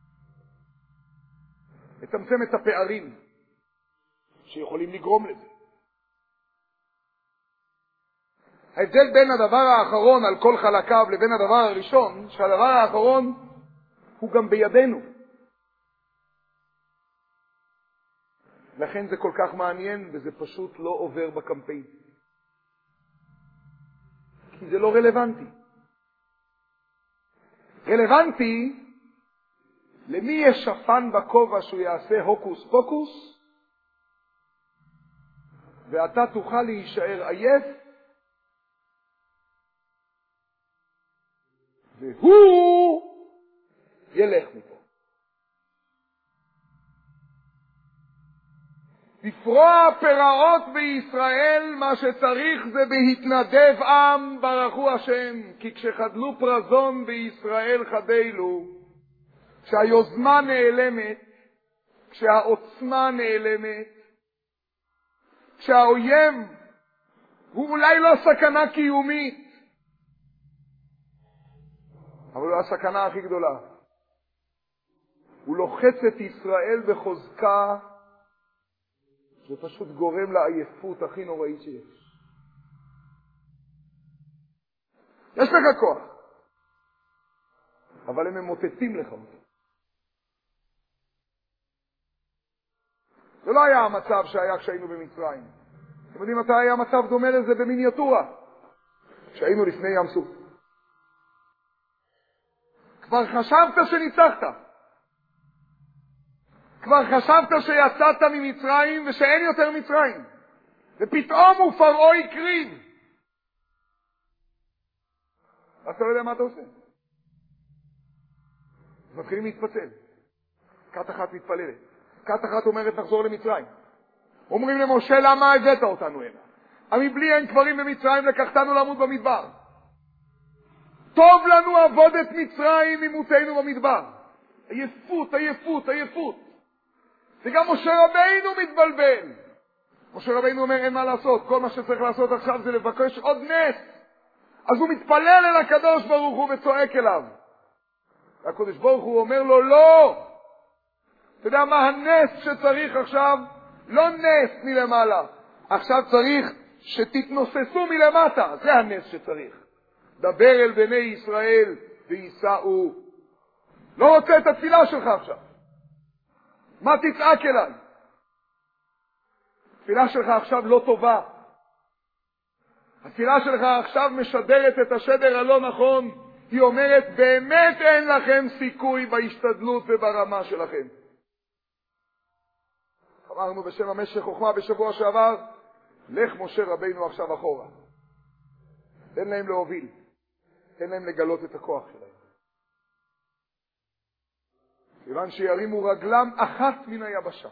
לצמצם את הפערים שיכולים לגרום לזה. ההבדל בין הדבר האחרון על כל חלקיו לבין הדבר הראשון, שהדבר האחרון הוא גם בידינו. לכן זה כל כך מעניין וזה פשוט לא עובר בקמפיין. כי זה לא רלוונטי. רלוונטי למי יש שפן בכובע שהוא יעשה הוקוס פוקוס, ואתה תוכל להישאר עייף, והוא ילך מפה. בפרוע פרעות בישראל, מה שצריך זה בהתנדב עם ברכו השם, כי כשחדלו פרזון בישראל חדלו, כשהיוזמה נעלמת, כשהעוצמה נעלמת, כשהאויב הוא אולי לא סכנה קיומית, אבל הוא הסכנה הכי גדולה. הוא לוחץ את ישראל בחוזקה, זה פשוט גורם לעייפות הכי נוראית שיש. יש לך כוח, אבל הם ממוטטים לך אותו. זה לא היה המצב שהיה כשהיינו במצרים. אתם יודעים מתי היה מצב דומה לזה במיניאטורה? כשהיינו לפני ים סוף. כבר חשבת שניצחת. כבר חשבת שיצאת ממצרים ושאין יותר מצרים. ופתאום הוא פרעה הקריב. אז אתה לא יודע מה אתה עושה. מתחילים להתפצל. כת אחת מתפללת. כת אחת אומרת נחזור למצרים. אומרים למשה למה הבאת אותנו הנה? מבלי אין קברים במצרים לקחתנו למות במדבר. טוב לנו עבודת מצרים ממותנו במדבר. עייפות, עייפות, עייפות. וגם משה רבינו מתבלבל. משה רבינו אומר אין מה לעשות, כל מה שצריך לעשות עכשיו זה לבקש עוד נס. אז הוא מתפלל אל הקדוש ברוך הוא וצועק אליו. הקדוש ברוך הוא אומר לו, לא! אתה יודע מה הנס שצריך עכשיו? לא נס מלמעלה. עכשיו צריך שתתנוססו מלמטה. זה הנס שצריך. דבר אל בני ישראל וייסעו. לא רוצה את התפילה שלך עכשיו. מה תצעק אליי? התפילה שלך עכשיו לא טובה. התפילה שלך עכשיו משדרת את השדר הלא נכון. היא אומרת, באמת אין לכם סיכוי בהשתדלות וברמה שלכם. אמרנו בשם המשך חוכמה בשבוע שעבר, לך משה רבינו עכשיו אחורה. תן להם להוביל. תן להם לגלות את הכוח שלהם. כיוון שירימו רגלם אחת מן היבשה.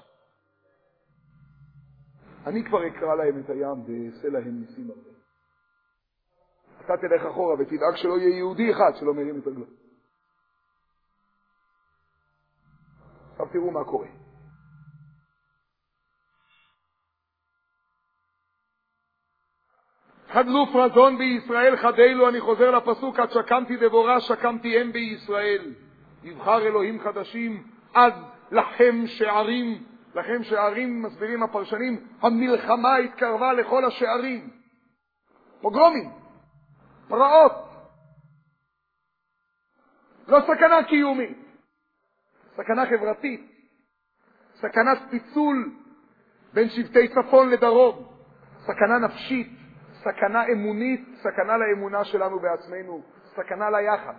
אני כבר אקרא להם את הים ואעשה להם ניסים הרבה. אתה תלך אחורה ותדאג שלא יהיה יהודי אחד שלא מרים את רגלו. עכשיו תראו מה קורה. חדלו פרזון בישראל חדלו, אני חוזר לפסוק, עד שקמתי דבורה שקמתי הם בישראל. יבחר אלוהים חדשים, אז לכם שערים, לכם שערים מסבירים הפרשנים, המלחמה התקרבה לכל השערים. פוגרומים, פרעות. לא סכנה קיומית, סכנה חברתית, סכנת פיצול בין שבטי צפון לדרום, סכנה נפשית, סכנה אמונית, סכנה לאמונה שלנו בעצמנו, סכנה ליחד.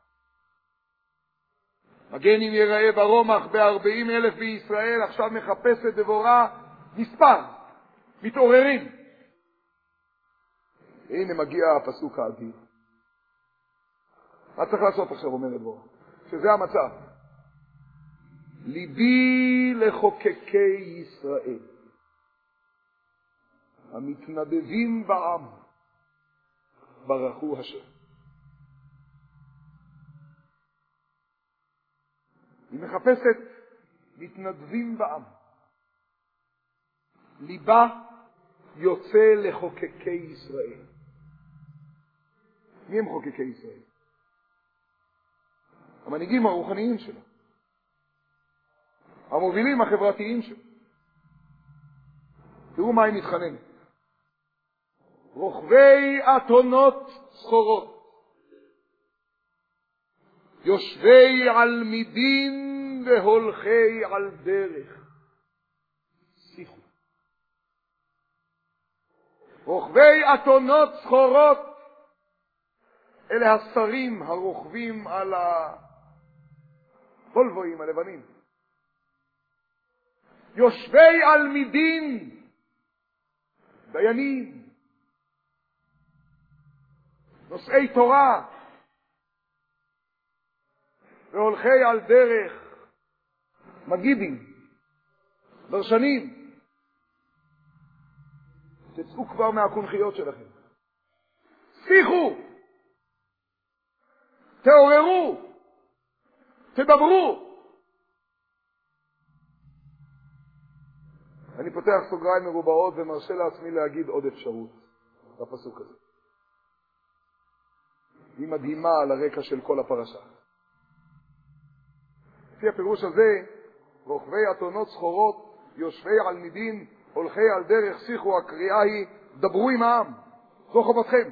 מגן אם יראה ברומח בארבעים אלף בישראל, עכשיו מחפשת דבורה מספר, מתעוררים. הנה מגיע הפסוק האדיר. מה צריך לעשות עכשיו, אומר דבורה? שזה המצב. ליבי לחוקקי ישראל, המתנדבים בעם, ברכו השם. היא מחפשת מתנדבים בעם. ליבה יוצא לחוקקי ישראל. מי הם חוקקי ישראל? המנהיגים הרוחניים שלה. המובילים החברתיים שלה. תראו מה היא מתחננת. רוכבי אתונות סחורות, יושבי על מידין והולכי על דרך, שיחו. רוכבי אתונות סחורות, אלה השרים הרוכבים על הוולבואים הלבנים. יושבי על מידין, דיינים, נושאי תורה, והולכי על דרך, מגידים, דרשנים. תצאו כבר מהקונכיות שלכם. שיחו, תעוררו, תדברו. אני פותח סוגריים מרובעות ומרשה לעצמי להגיד עוד אפשרות בפסוק הזה. היא מדהימה על הרקע של כל הפרשה. לפי הפירוש הזה, רוכבי אתונות סחורות, יושבי על מידין, הולכי על דרך, שיחו, הקריאה היא, דברו עם העם. זו חובתכם.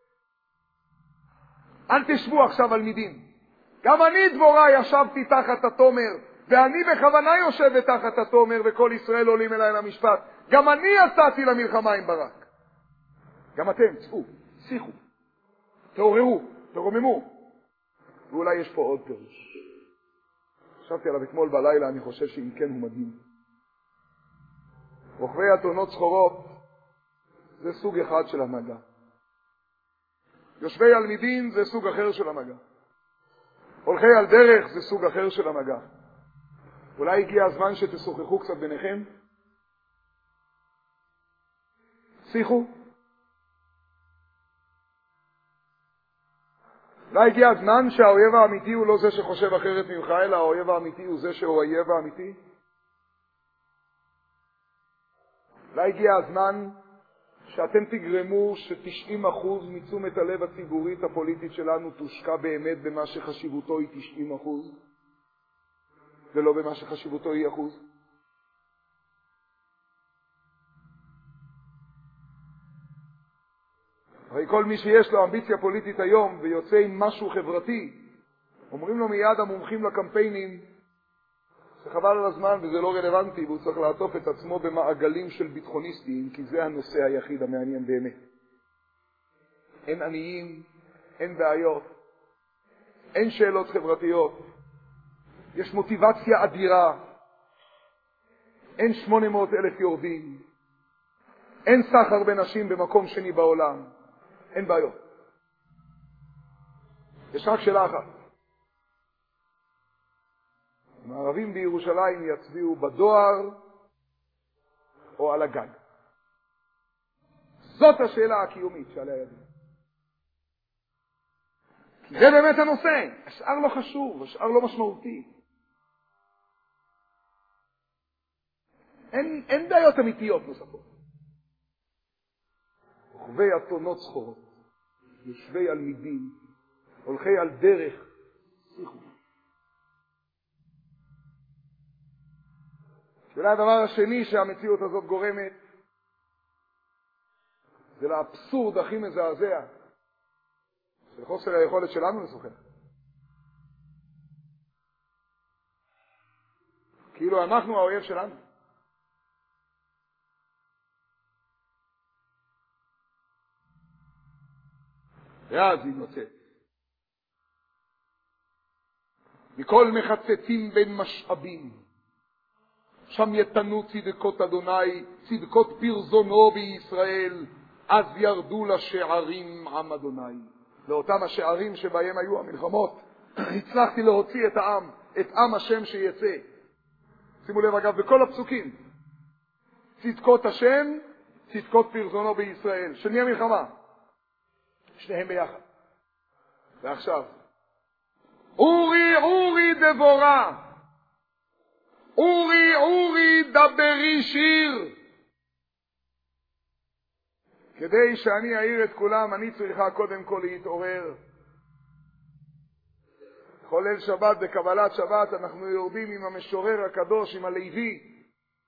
אל תשבו עכשיו על מידין. גם אני דבורה ישבתי תחת התומר, ואני בכוונה יושבת תחת התומר, וכל ישראל עולים אליי למשפט. גם אני יצאתי למלחמה עם ברק. גם אתם, צאו, שיחו, תעוררו, תרוממו. ואולי יש פה עוד פירוש. חשבתי עליו אתמול בלילה, אני חושב שאם כן הוא מדהים. רוכבי אתונות סחורות זה סוג אחד של הנהגה. יושבי על מידין זה סוג אחר של הנהגה. הולכי על דרך זה סוג אחר של הנהגה. אולי הגיע הזמן שתשוחחו קצת ביניכם? שיחו? אולי הגיע הזמן שהאויב האמיתי הוא לא זה שחושב אחרת ממך, אלא האויב האמיתי הוא זה שהוא האויב האמיתי? אולי הגיע הזמן שאתם תגרמו ש-תשעים אחוז מתשומת הלב הציבורית הפוליטית שלנו תושקע באמת במה שחשיבותו היא תשעים אחוז, ולא במה שחשיבותו היא אחוז? הרי כל מי שיש לו אמביציה פוליטית היום ויוצא עם משהו חברתי, אומרים לו מיד המומחים לקמפיינים שחבל על הזמן וזה לא רלוונטי, והוא צריך לעטוף את עצמו במעגלים של ביטחוניסטים, כי זה הנושא היחיד המעניין באמת. אין עניים, אין בעיות, אין שאלות חברתיות, יש מוטיבציה אדירה, אין שמונה מאות אלף יורדים, אין סחר בנשים במקום שני בעולם, אין בעיות. יש רק שאלה אחת. אם הערבים בירושלים יצביעו בדואר או על הגג. זאת השאלה הקיומית שעליה ידעים. כי זה באמת הנושא. השאר לא חשוב, השאר לא משמעותי. אין, אין בעיות אמיתיות נוספות. רוכבי אתונות סחורות, יושבי על מידים, הולכי על דרך, שיחו. שאלה הדבר השני שהמציאות הזאת גורמת, זה לאבסורד הכי מזעזע, של חוסר היכולת שלנו לשוחח. כאילו אנחנו האויב שלנו. ואז היא נוצאת. מכל מחצצים בין משאבים, שם יתנו צדקות אדוני, צדקות פרזונו בישראל, אז ירדו לשערים עם אדוני. לאותם השערים שבהם היו המלחמות, הצלחתי להוציא את העם, את עם השם שיצא. שימו לב אגב, בכל הפסוקים, צדקות השם, צדקות פרזונו בישראל. שני המלחמה. שניהם ביחד. ועכשיו, אורי אורי דבורה, אורי אורי דברי שיר. כדי שאני אעיר את כולם, אני צריכה קודם כל להתעורר. חולל שבת בקבלת שבת אנחנו יורדים עם המשורר הקדוש, עם הלוי,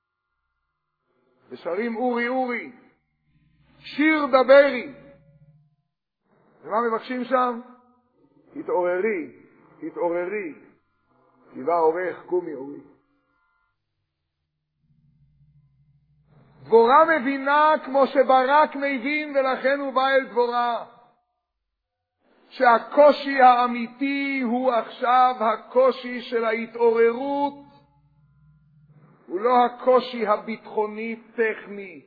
ושרים אורי אורי, שיר דברי. ומה מבקשים שם? התעוררי, התעוררי, תיבא עורך, קומי אורי. דבורה מבינה כמו שברק מבין, ולכן הוא בא אל דבורה. שהקושי האמיתי הוא עכשיו הקושי של ההתעוררות, הוא לא הקושי הביטחוני-טכני.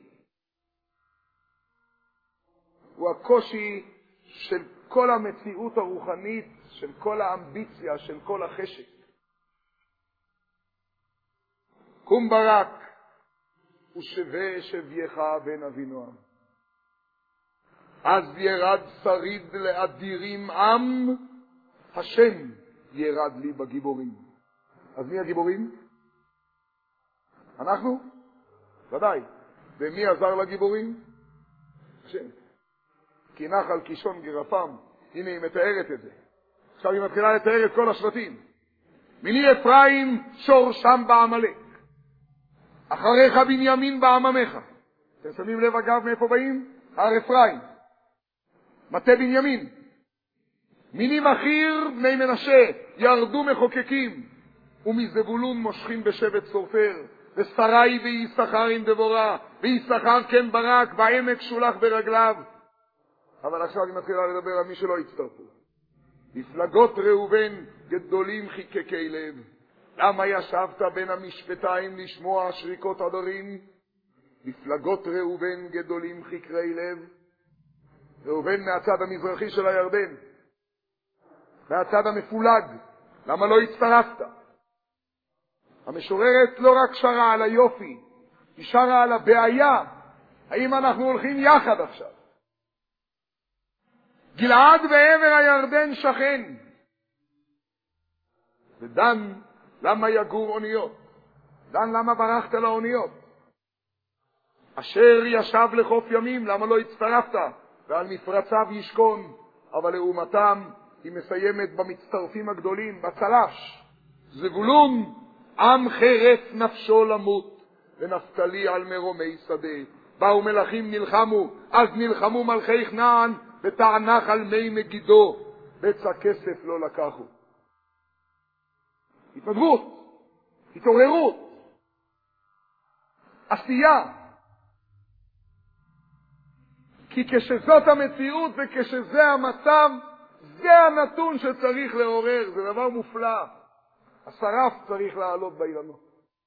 הוא הקושי של כל המציאות הרוחנית, של כל האמביציה, של כל החשק. קום ברק, ושווה שבייך בן אבינועם. אז ירד שריד לאדירים עם, השם ירד לי בגיבורים. אז מי הגיבורים? אנחנו? ודאי. ומי עזר לגיבורים? השם. כי נחל קישון גרפם. הנה היא מתארת את זה. עכשיו היא מתחילה לתאר את כל השבטים. מיני אפרים שורשם בעמלק. אחריך בנימין בעממך. אתם שמים לב אגב מאיפה באים? הר אפרים. מטה בנימין. מיני מחיר בני מנשה ירדו מחוקקים. ומזבולון מושכים בשבט סופר. ושרי ויששכר עם דבורה. ויששכר כן ברק בעמק שולח ברגליו. אבל עכשיו אני מתחילה לדבר על מי שלא הצטרפו. מפלגות ראובן גדולים חיקקי לב. למה ישבת בין המשפטיים לשמוע שריקות עדרים? מפלגות ראובן גדולים חיקרי לב. ראובן מהצד המזרחי של הירדן. מהצד המפולג. למה לא הצטרפת? המשוררת לא רק שרה על היופי, היא שרה על הבעיה. האם אנחנו הולכים יחד עכשיו? גלעד בעבר הירדן שכן. ודן, למה יגור אוניות? דן, למה ברחת לאוניות? אשר ישב לחוף ימים, למה לא הצטרפת? ועל מפרציו ישכון, אבל לעומתם היא מסיימת במצטרפים הגדולים, בצלש. זבולון, עם חרף נפשו למות, ונפתלי על מרומי שדה. באו מלכים נלחמו, אז נלחמו מלכי כנען, ותענך על מי מגידו, בצע כסף לא לקחו. התנדבות, התעוררות, עשייה. כי כשזאת המציאות וכשזה המצב, זה הנתון שצריך לעורר, זה דבר מופלא. השרף צריך לעלות באילנות.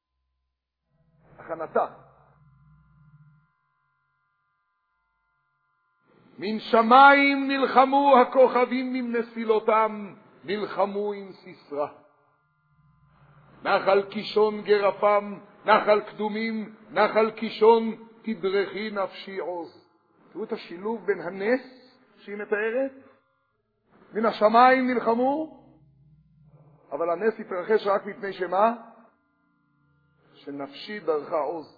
הכנתה. מן שמיים נלחמו הכוכבים עם נסילותם, נלחמו עם סיסרה. נחל קישון גרפם, נחל קדומים, נחל קישון, תדרכי נפשי עוז. תראו את השילוב בין הנס שהיא מתארת, מן השמיים נלחמו, אבל הנס התרחש רק מפני שמה? שנפשי דרכה עוז.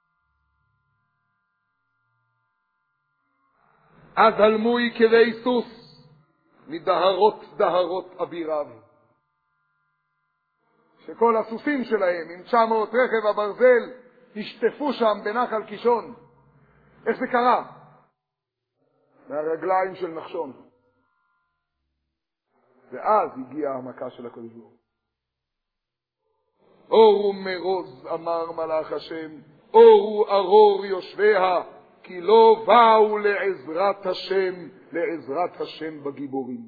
אז הלמוי כדי סוס, מדהרות דהרות אביריו. שכל הסוסים שלהם, עם תשע מאות רכב הברזל, השתפו שם בנחל קישון. איך זה קרה? מהרגליים של נחשון. ואז הגיעה המכה של הקדוש ברוך הוא. אורו מרוז, אמר מלאך השם, אורו ארור יושביה, כי לא באו לעזרת השם, לעזרת השם בגיבורים.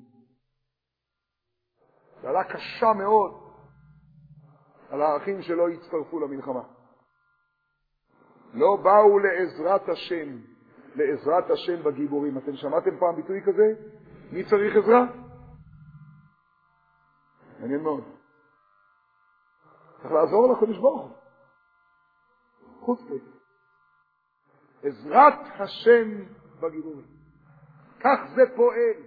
זה עלה קשה מאוד על האחים שלא הצטרפו למלחמה. לא באו לעזרת השם, לעזרת השם בגיבורים. אתם שמעתם פעם ביטוי כזה? מי צריך עזרה? מעניין מאוד. צריך לעזור לקדוש ברוך הוא. חוץ מזה. עזרת השם בגיבורים. כך זה פועל.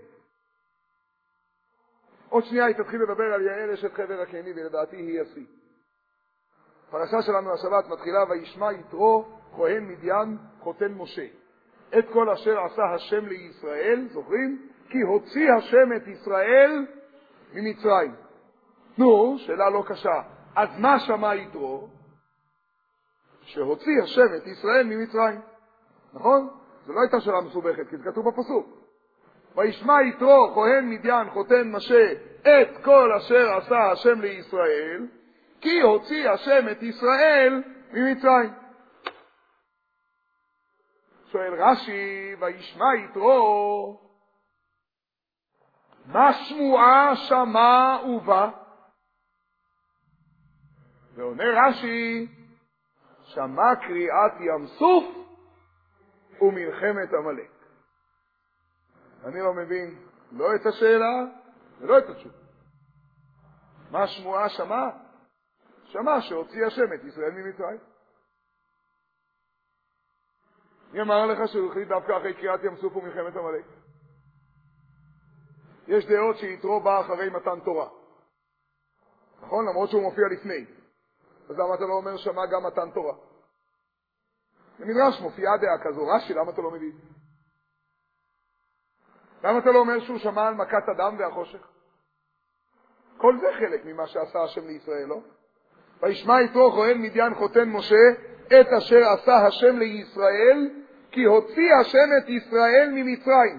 עוד שנייה היא תתחיל לדבר על יעל אשת חבר הקני, ולדעתי היא השיא. הפרשה שלנו השבת מתחילה, וישמע יתרו כהן מדיין חותן משה. את כל אשר עשה השם לישראל, זוכרים? כי הוציא השם את ישראל ממצרים. נו, שאלה לא קשה. אז מה שמע יתרו? שהוציא השם את ישראל ממצרים. נכון? זו לא הייתה שאלה מסובכת, כי זה כתוב בפסוק. וישמע יתרו כהן מדיין חותן משה את כל אשר עשה השם לישראל, כי הוציא השם את ישראל ממצרים. שואל רש"י, וישמע יתרו, מה שמועה שמע ובא? ועונה רש"י, שמע קריאת ים סוף ומלחמת עמלק. אני לא מבין לא את השאלה ולא את התשובה. מה שמועה שמע? שמע שהוציא השם את ישראל ממצרים. מי אמר לך שהוא החליט דווקא אחרי קריאת ים סוף ומלחמת עמלק? יש דעות שיתרו בא אחרי מתן תורה. נכון? למרות שהוא מופיע לפני. אז למה אתה לא אומר שמע גם מתן תורה? במדרש מופיעה דעה כזו. רש"י, למה אתה לא מבין? למה אתה לא אומר שהוא שמע על מכת הדם והחושך? כל זה חלק ממה שעשה השם לישראל, לא? וישמע יתרו כהן מדיין חותן משה את אשר עשה השם לישראל, כי הוציא השם את ישראל ממצרים.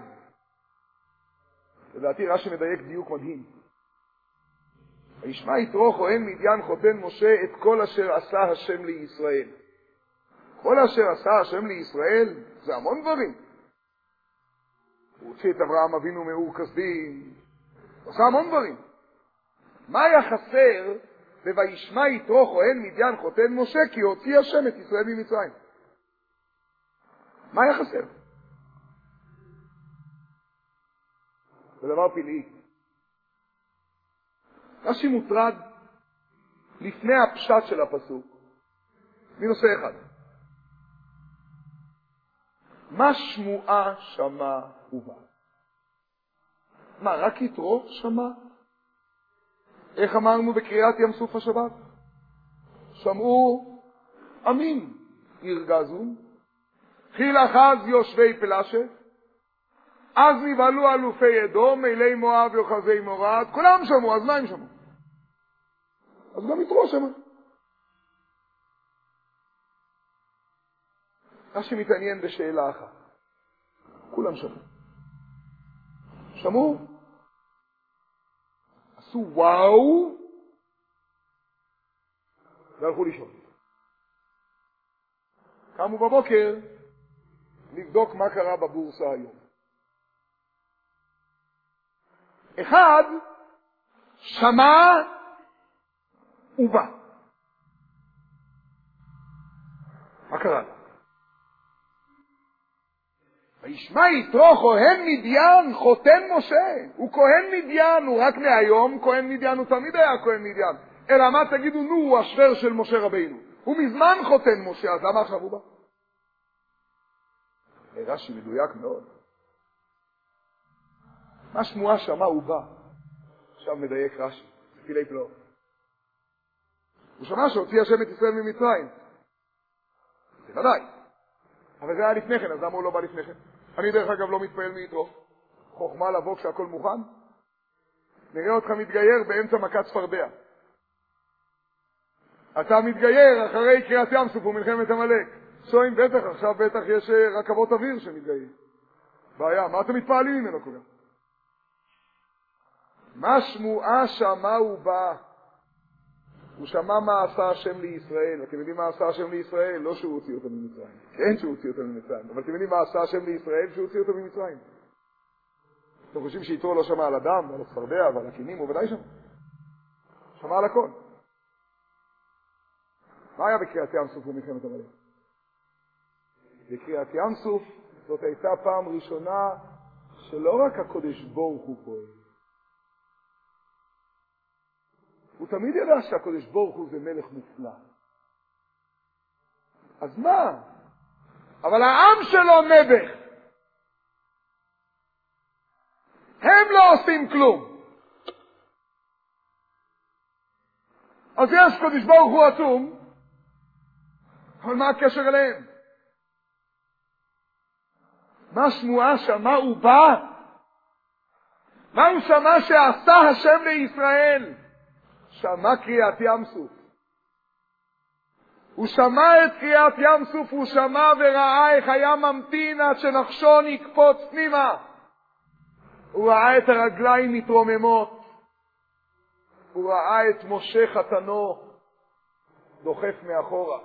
לדעתי רש"י מדייק דיוק מדהים. וישמע יתרו כהן מדיין חותן משה את כל אשר עשה השם לישראל. כל אשר עשה השם לישראל זה המון דברים. הוא הוציא את אברהם אבינו מאור כסדים, הוא עשה המון דברים. מה היה חסר וישמע יתרו כהן מדיין חותן משה כי הוציא השם את ישראל ממצרים? מה היה חסר? זה דבר פלאי. רש"י מוטרד לפני הפשט של הפסוק מנושא אחד. מה שמועה שמע ובא? מה, רק יתרו שמע? איך אמרנו בקריאת ים סוף השבת? שמעו עמים ירגזו חיל אחז יושבי פלשת, אז נבהלו אלופי אדום, מילי מואב יוחזי מורד, כולם שמעו, אז מה הם שמעו? אז גם יתרו שמע. מה שמתעניין בשאלה אחת, כולם שמעו. שמעו? עשו וואו, והלכו לישון. קמו בבוקר לבדוק מה קרה בבורסה היום. אחד שמע ובא. מה קרה לה? וישמע יתרו כהן מדיין חותן משה. הוא כהן מדיין, הוא רק מהיום כהן מדיין, הוא תמיד היה כהן מדיין. אלא מה תגידו, נו, הוא השוור של משה רבינו. הוא מזמן חותן משה, אז למה עכשיו הוא בא? רש"י מדויק מאוד. מה שמועה שמה הוא בא? עכשיו מדייק רש"י, פילי פלאות. הוא שמע שהוציא השם את ישראל ממצרים. זה ודאי. אבל זה היה לפני כן, אז למה הוא לא בא לפני כן? אני דרך אגב לא מתפעל מיתרו. חוכמה לבוא כשהכל מוכן. נראה אותך מתגייר באמצע מכת צפרדע. אתה מתגייר אחרי קריאת ים סוף ומלחמת עמלק. שוין בטח, עכשיו בטח יש רכבות אוויר שמתגייר. בעיה, מה אתם מתפעלים ממנו כולם? מה שמועה שמע הוא בא? הוא שמע מה עשה השם לישראל. אתם יודעים מה עשה השם לישראל? לא שהוא הוציא אותם ממצרים. כן שהוא הוציא אותם ממצרים. אבל אתם יודעים מה עשה השם לישראל שהוא הוציא אותם ממצרים? אתם חושבים שיתרו לא שמע על אדם ועל הצפרדע ועל הקינים? הוא ודאי שמע. שמע על הכל. מה היה בקריאת ים סוף ומלחמת עמלק? בקריאת ים סוף זאת הייתה פעם ראשונה שלא רק הקדוש ברוך הוא פועל. הוא תמיד ידע שהקדוש ברוך הוא זה מלך מופלא. אז מה? אבל העם שלו נבח. הם לא עושים כלום. אז יש קדוש ברוך הוא עצום, אבל מה הקשר אליהם? מה שמועה שמע הוא בא? מה הוא שמע שעשה השם לישראל? שמע קריאת ים סוף. הוא שמע את קריאת ים סוף, הוא שמע וראה איך היה ממתין עד שנחשון יקפוץ פנימה. הוא ראה את הרגליים מתרוממות. הוא ראה את משה חתנו דוחף מאחורה.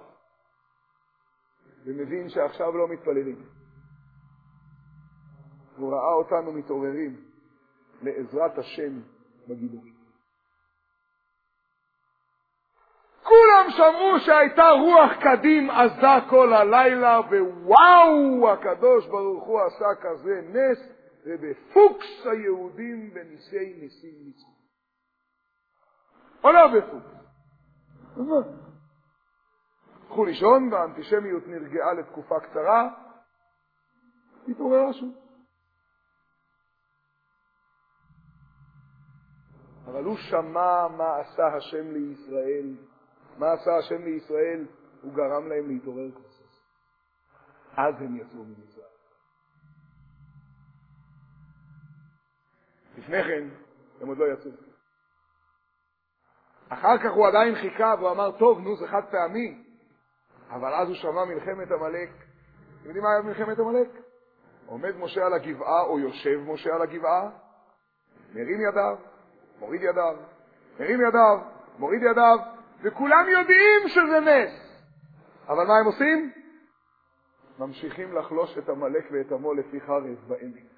ומבין שעכשיו לא מתפללים. הוא ראה אותנו מתעוררים לעזרת השם בגיבוש. כולם שמעו שהייתה רוח קדים עזה כל הלילה, ווואו, הקדוש ברוך הוא עשה כזה נס, ובפוקס היהודים בניסי ניסים ניסים. או לא בפוקס? הלכו לישון, והאנטישמיות נרגעה לתקופה קצרה, התעוררה שוב. אבל הוא שמע מה עשה השם לישראל. מה עשה השם לישראל? הוא גרם להם להתעורר כוסס. אז הם יצאו ממצרים. לפני כן, הם עוד לא יצאו. אחר כך הוא עדיין חיכה והוא אמר, טוב, נו, זה חד פעמי. אבל אז הוא שמע מלחמת עמלק. אתם יודעים מה היה מלחמת עמלק? עומד משה על הגבעה, או יושב משה על הגבעה, מרים ידיו, מוריד ידיו, מרים ידיו, מוריד ידיו, וכולם יודעים שזה נס. אבל מה הם עושים? ממשיכים לחלוש את עמלק ואת עמו לפי חרב בעמק.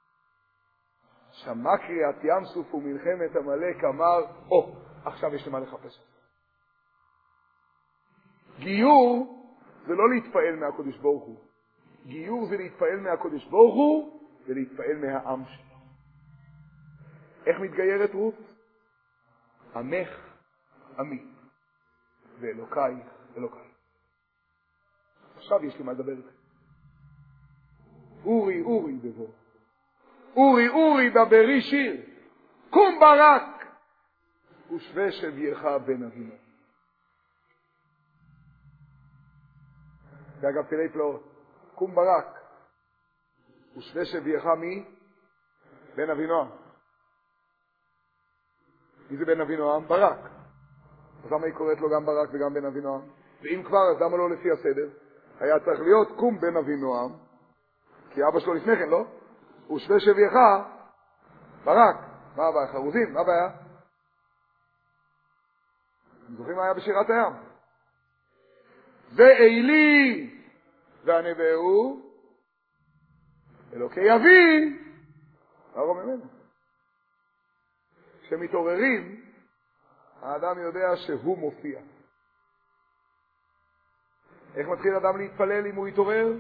שמע קריאת ים סוף ומלחמת עמלק, אמר, או, עכשיו יש למה לחפש. גיור זה לא להתפעל מהקדוש ברוך הוא. גיור זה להתפעל מהקדוש ברוך הוא ולהתפעל מהעם שלו. איך מתגיירת רות? עמך עמי ואלוקיי אלוקיי. עכשיו יש לי מה לדבר איתך. אורי אורי בבוא. אורי אורי דברי שיר. קום ברק ושווה שבייך בן אבינו. ואגב, תראי פלאות. קום ברק, ושווה שביעך מי? בן אבינועם. מי זה בן אבינועם? ברק. אז למה היא קוראת לו גם ברק וגם בן אבינועם? ואם כבר, אז למה לא לפי הסדר? היה צריך להיות קום בן אבינועם, כי אבא שלו לפני כן, לא? ושווה שביעך ברק. מה הבעיה? חרוזים, מה הבעיה? אתם זוכרים מה היה בשירת הים? ואלי והנבאו אלוקי אבי ארום ממנו. כשמתעוררים, האדם יודע שהוא מופיע. איך מתחיל אדם להתפלל אם הוא יתעורר?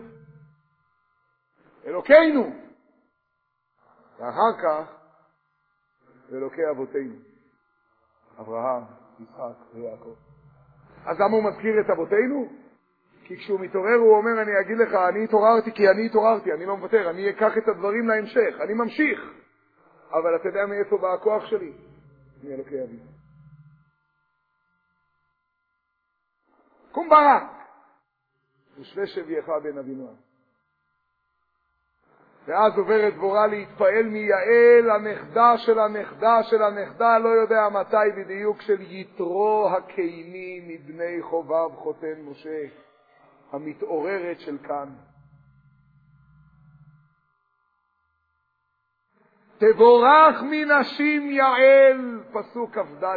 אלוקינו. ואחר כך, אלוקי אבותינו. אברהם, יצחק ויעקב. אז למה הוא מזכיר את אבותינו? כי כשהוא מתעורר הוא אומר, אני אגיד לך, אני התעוררתי כי אני התעוררתי, אני לא מוותר, אני אקח את הדברים להמשך, אני ממשיך. אבל אתה יודע מאיפה בא הכוח שלי? מאלוקי אבי. קום ברק, ושווה שביעך בן אבינועם. ואז עוברת דבורה להתפעל מיעל, הנכדה של הנכדה של הנכדה, לא יודע מתי בדיוק, של יתרו הקיני מבני חובב חותן משה, המתעוררת של כאן. תבורך מנשים יעל, פסוק כ"ד.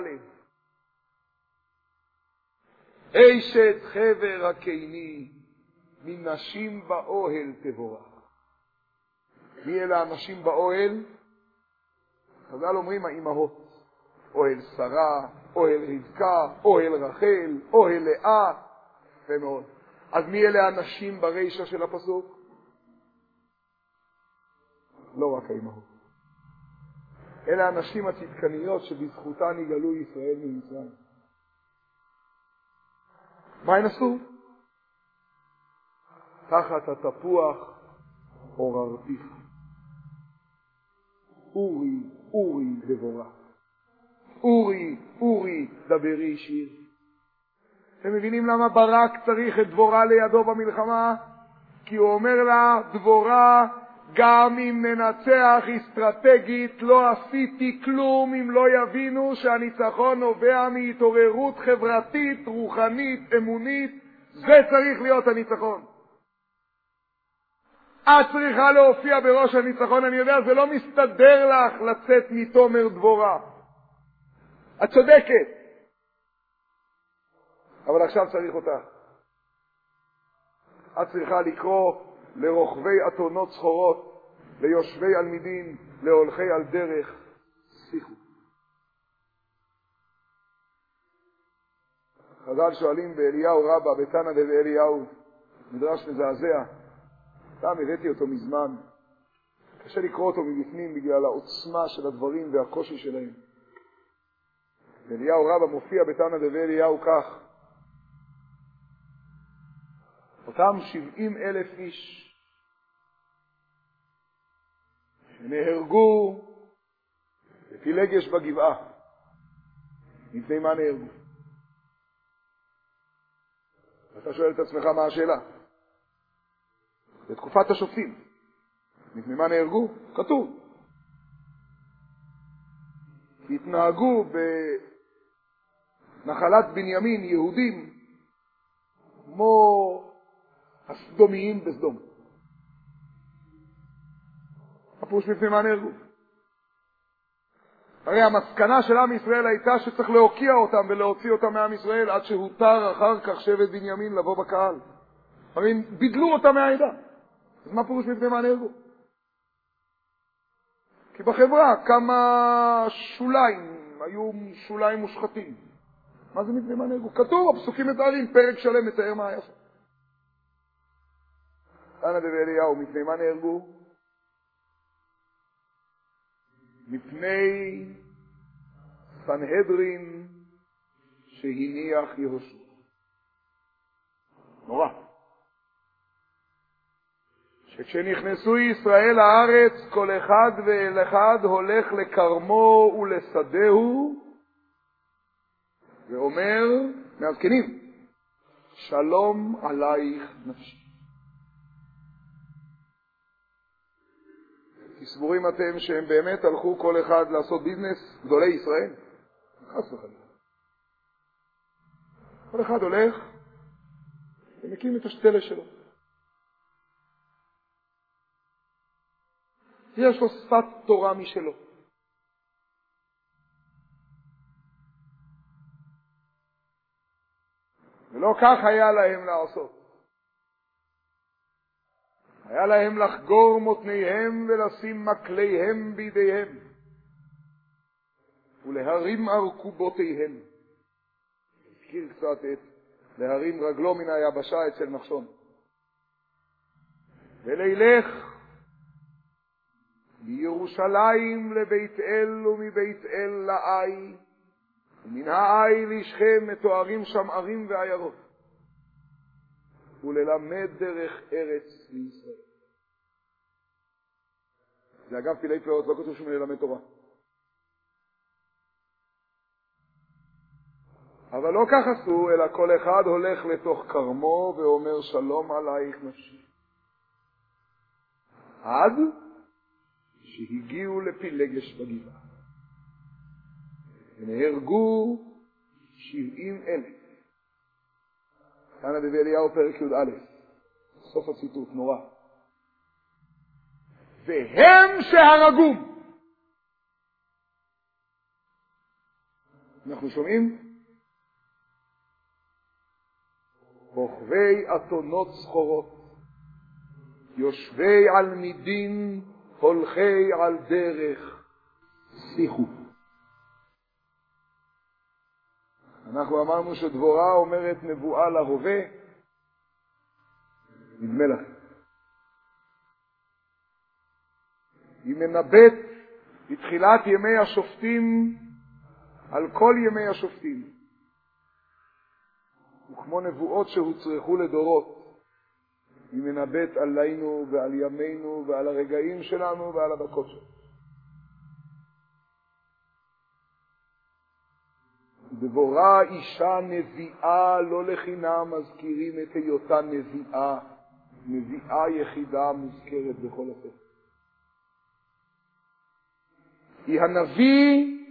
אשת חבר הקיני, מנשים באוהל תבורך. מי אלה האנשים באוהל? חז"ל אומרים האימהות. אוהל שרה, אוהל רבקה, אוהל רחל, אוהל לאה, ומאוד. אז מי אלה האנשים ברישה של הפסוק? לא רק האימהות. אלה האנשים הצדקניות שבזכותן יגלו ישראל ממצרים. מה הן עשו? תחת התפוח עוררתיך. אורי, אורי דבורה. אורי, אורי דברי שיר. אתם מבינים למה ברק צריך את דבורה לידו במלחמה? כי הוא אומר לה, דבורה, גם אם ננצח אסטרטגית, לא עשיתי כלום אם לא יבינו שהניצחון נובע מהתעוררות חברתית, רוחנית, אמונית. זה צריך להיות הניצחון. את צריכה להופיע בראש הניצחון. אני יודע, זה לא מסתדר לך לצאת מתומר דבורה. את צודקת. אבל עכשיו צריך אותך. את צריכה לקרוא לרוכבי אתונות סחורות, ליושבי על מידים, להולכי על דרך, שיחו. חז"ל שואלים באליהו רבה, בתנא דבאליהו, מדרש מזעזע. פעם הבאתי אותו מזמן. קשה לקרוא אותו מבפנים בגלל העוצמה של הדברים והקושי שלהם. ואליהו רבה מופיע בתנא דבאליהו כך. אותם שבעים אלף איש שנהרגו בפילגש בגבעה. מפני מה נהרגו? אתה שואל את עצמך מה השאלה? בתקופת השופטים. מפני מה נהרגו? כתוב. התנהגו בנחלת בנימין יהודים כמו הסדומיים בסדום. הפוש מפני מה נהרגו. הרי המסקנה של עם ישראל הייתה שצריך להוקיע אותם ולהוציא אותם מעם ישראל עד שהותר אחר כך שבט בנימין לבוא בקהל. הרי בידלו אותם מהעדה. אז מה פירוש מפני מה נהרגו? כי בחברה כמה שוליים, היו שוליים מושחתים. מה זה מפני מה נהרגו? כתוב, הפסוקים מתארים, פרק שלם מתאר מה היה שם. תנא דבאליהו, מפני מה נהרגו? מפני סנהדרין שהניח יהושע. נורא. שכשנכנסו ישראל לארץ, כל אחד ואל אחד הולך לקרמו ולשדהו, ואומר מהזקנים, שלום עלייך נפשי. סבורים אתם שהם באמת הלכו כל אחד לעשות ביזנס, גדולי ישראל? חס וחלילה. כל אחד הולך ומקים את השתלה שלו. יש לו שפת תורה משלו. ולא כך היה להם לעשות. היה להם לחגור מותניהם ולשים מקליהם בידיהם ולהרים ארכובותיהם. הזכיר קצת את להרים רגלו מן היבשה אצל נחשון. ולילך מירושלים לבית אל ומבית אל לעי ומן העי לשכם מתוארים שם ערים ועיירות וללמד דרך ארץ לישראל. זה אגב פילי פלאות, לא כתוב שמללמד תורה. אבל לא כך עשו, אלא כל אחד הולך לתוך קרמו ואומר שלום עלייך נפשי. עד שהגיעו לפילגש בגבעה. ונהרגו שבעים אלף. כאן הדבי אליהו פרק י"א. סוף הציטוט, נורא. והם שהרגום. אנחנו שומעים? רוכבי אתונות סחורות, יושבי על מידין, הולכי על דרך, שיחו. אנחנו אמרנו שדבורה אומרת נבואה להווה, נדמה לך. היא מנבאת בתחילת ימי השופטים על כל ימי השופטים. וכמו נבואות שהוצרכו לדורות, היא מנבאת עלינו ועל ימינו ועל הרגעים שלנו ועל הדקות שלנו. דבורה אישה נביאה, לא לחינם מזכירים את היותה נביאה. נביאה יחידה מוזכרת בכל הספר. היא הנביא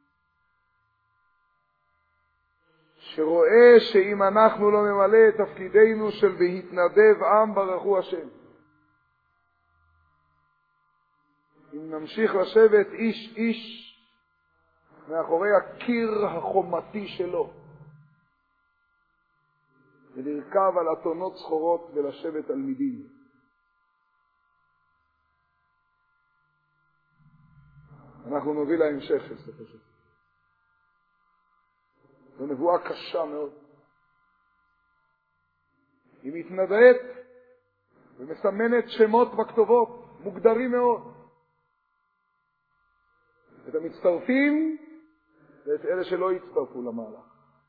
שרואה שאם אנחנו לא ממלא את תפקידנו של בהתנדב עם ברכו השם, אם נמשיך לשבת איש איש מאחורי הקיר החומתי שלו ולרכב על אתונות סחורות ולשבת על מידים, אנחנו נוביל להמשך של ספר שלנו. זו נבואה קשה מאוד. היא מתנבאת ומסמנת שמות בכתובות מוגדרים מאוד. את המצטרפים ואת אלה שלא יצטרפו למהלך.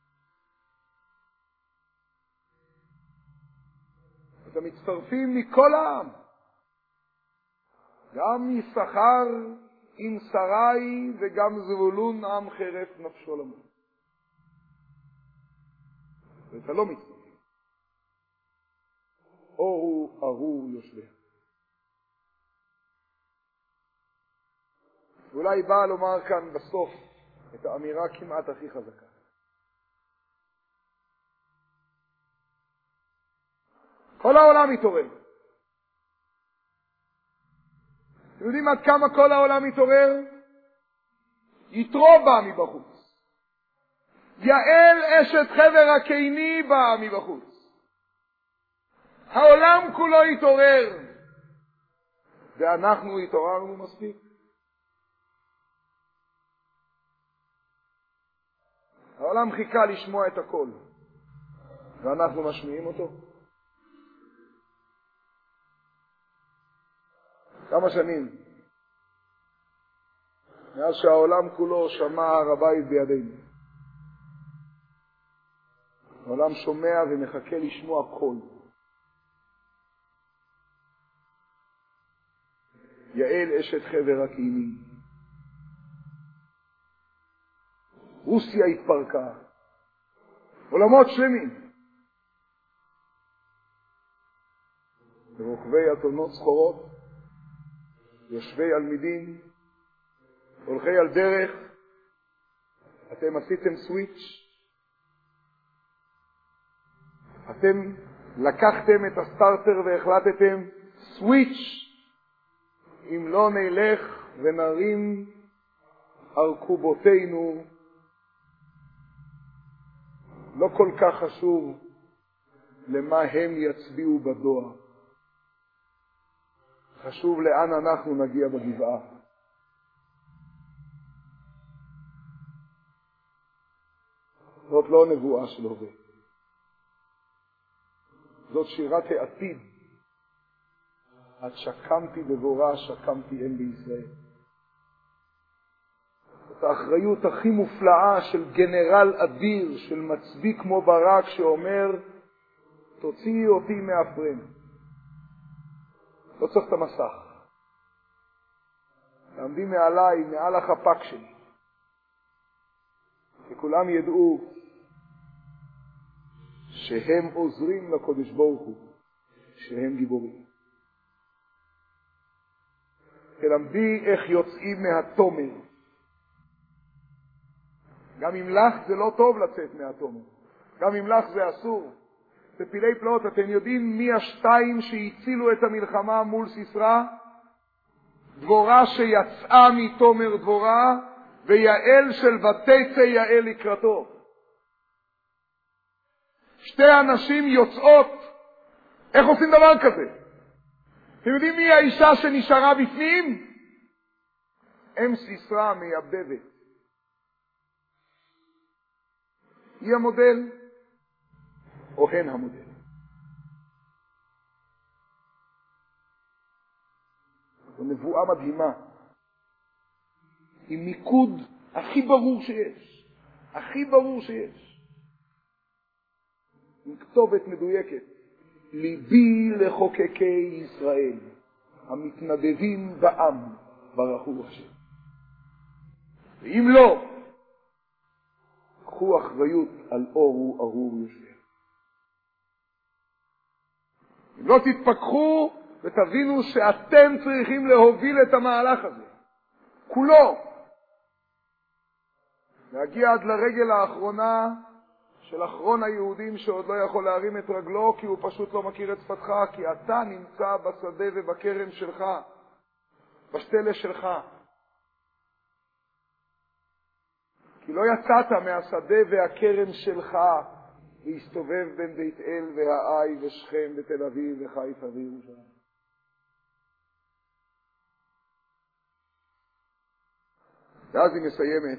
את המצטרפים מכל העם. גם יששכר עם שרי וגם זבולון עם חרף נפשו למות. ואת הלא מצטרפים. אורו ארו יושביה. ואולי באה לומר כאן בסוף את האמירה כמעט הכי חזקה. כל העולם מתעורר. אתם יודעים עד כמה כל העולם מתעורר? יתרו בא מבחוץ. יעל אשת חבר הקיני באה מבחוץ. העולם כולו התעורר. ואנחנו התעוררנו מספיק. העולם חיכה לשמוע את הכל. ואנחנו משמיעים אותו. כמה שנים מאז שהעולם כולו שמע הר הבית בידינו. העולם שומע ומחכה לשמוע קול. יעל אשת חבר הקיני. רוסיה התפרקה. עולמות שלמים. ורוכבי אתונות סחורות יושבי על מידים, הולכי על דרך, אתם עשיתם סוויץ', אתם לקחתם את הסטארטר והחלטתם סוויץ', אם לא נלך ונרים ארכובותינו, לא כל כך חשוב למה הם יצביעו בדואר. חשוב לאן אנחנו נגיע בגבעה. זאת לא נבואה של הווה. זאת שירת העתיד. את שקמתי בבורה, שקמתי אם בישראל. זאת האחריות הכי מופלאה של גנרל אדיר, של מצביא כמו ברק, שאומר, תוציאי אותי מהפרם. לא צריך את המסך. תעמדי מעליי, מעל החפק שלי. שכולם ידעו שהם עוזרים לקודש ברוך הוא, שהם גיבורים. תלמדי איך יוצאים מהתומר. גם אם לך זה לא טוב לצאת מהתומר. גם אם לך זה אסור. בפילי פלאות, אתם יודעים מי השתיים שהצילו את המלחמה מול סיסרא? דבורה שיצאה מתומר דבורה, ויעל של ותצא יעל לקראתו. שתי אנשים יוצאות. איך עושים דבר כזה? אתם יודעים מי האישה שנשארה בפנים? אם סיסרא מייבבת. היא המודל, או הן המודל. זו נבואה מדהימה. עם מיקוד הכי ברור שיש. הכי ברור שיש. עם כתובת מדויקת. ליבי לחוקקי ישראל, המתנדבים בעם, ברכו השם. ואם לא, קחו אחריות על אורו ארור יושב. אם לא תתפכחו ותבינו שאתם צריכים להוביל את המהלך הזה. כולו. להגיע עד לרגל האחרונה של אחרון היהודים שעוד לא יכול להרים את רגלו כי הוא פשוט לא מכיר את שפתך, כי אתה נמצא בשדה ובקרם שלך, בשתלה שלך. כי לא יצאת מהשדה והקרם שלך להסתובב בין בית אל והאי ושכם ותל אביב וחיפה וירושלים. ואז היא מסיימת,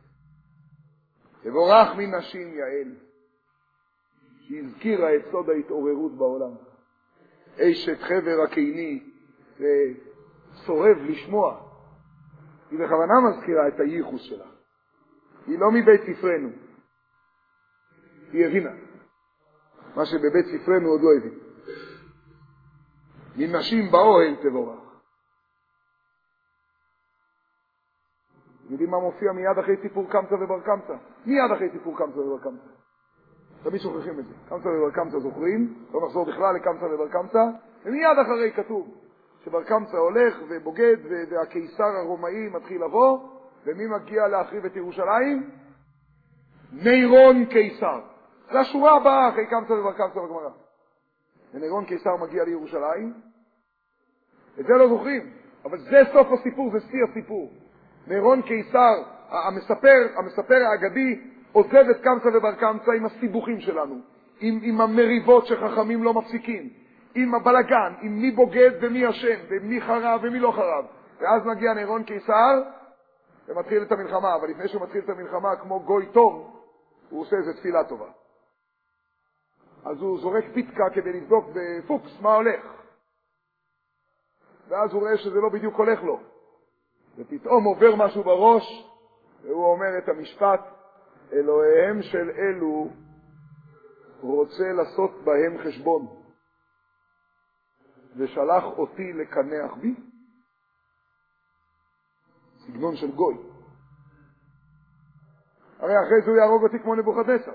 תבורך מנשים יעל, שהזכירה את סוד ההתעוררות בעולם. אשת חבר הקיני, וסורב לשמוע. היא בכוונה מזכירה את הייחוס שלה. היא לא מבית ספרנו. היא הבינה. מה שבבית ספרנו עוד לא הבין. מנשים באוהל תבורך. יודעים מה מופיע מיד אחרי סיפור קמצא ובר קמצא? מיד אחרי סיפור קמצא ובר קמצא. תמיד שוכחים את זה. קמצא ובר קמצא זוכרים, לא נחזור בכלל לקמצא ובר קמצא, ומיד אחרי כתוב שבר קמצא הולך ובוגד, והקיסר הרומאי מתחיל לבוא, ומי מגיע להחריב את ירושלים? נירון קיסר. זה השורה הבאה אחרי קמצא ובר קמצא בגמרא. ונירון קיסר מגיע לירושלים, את זה לא זוכרים, אבל זה סוף הסיפור, זה שיא הסיפור. נירון קיסר, המספר, המספר האגדי, עוזב את קמצא ובר קמצא עם הסיבוכים שלנו, עם, עם המריבות שחכמים לא מפסיקים, עם הבלגן, עם מי בוגד ומי אשם, ומי חרב ומי לא חרב. ואז מגיע נירון קיסר ומתחיל את המלחמה, אבל לפני שהוא מתחיל את המלחמה, כמו גוי טוב, הוא עושה איזו תפילה טובה. אז הוא זורק פיתקה כדי לבדוק בפוקס מה הולך. ואז הוא רואה שזה לא בדיוק הולך לו. ופתאום עובר משהו בראש, והוא אומר את המשפט, אלוהיהם של אלו רוצה לעשות בהם חשבון, ושלח אותי לקנח בי. סגנון של גוי. הרי אחרי זה הוא יהרוג אותי כמו נבוכדנצר.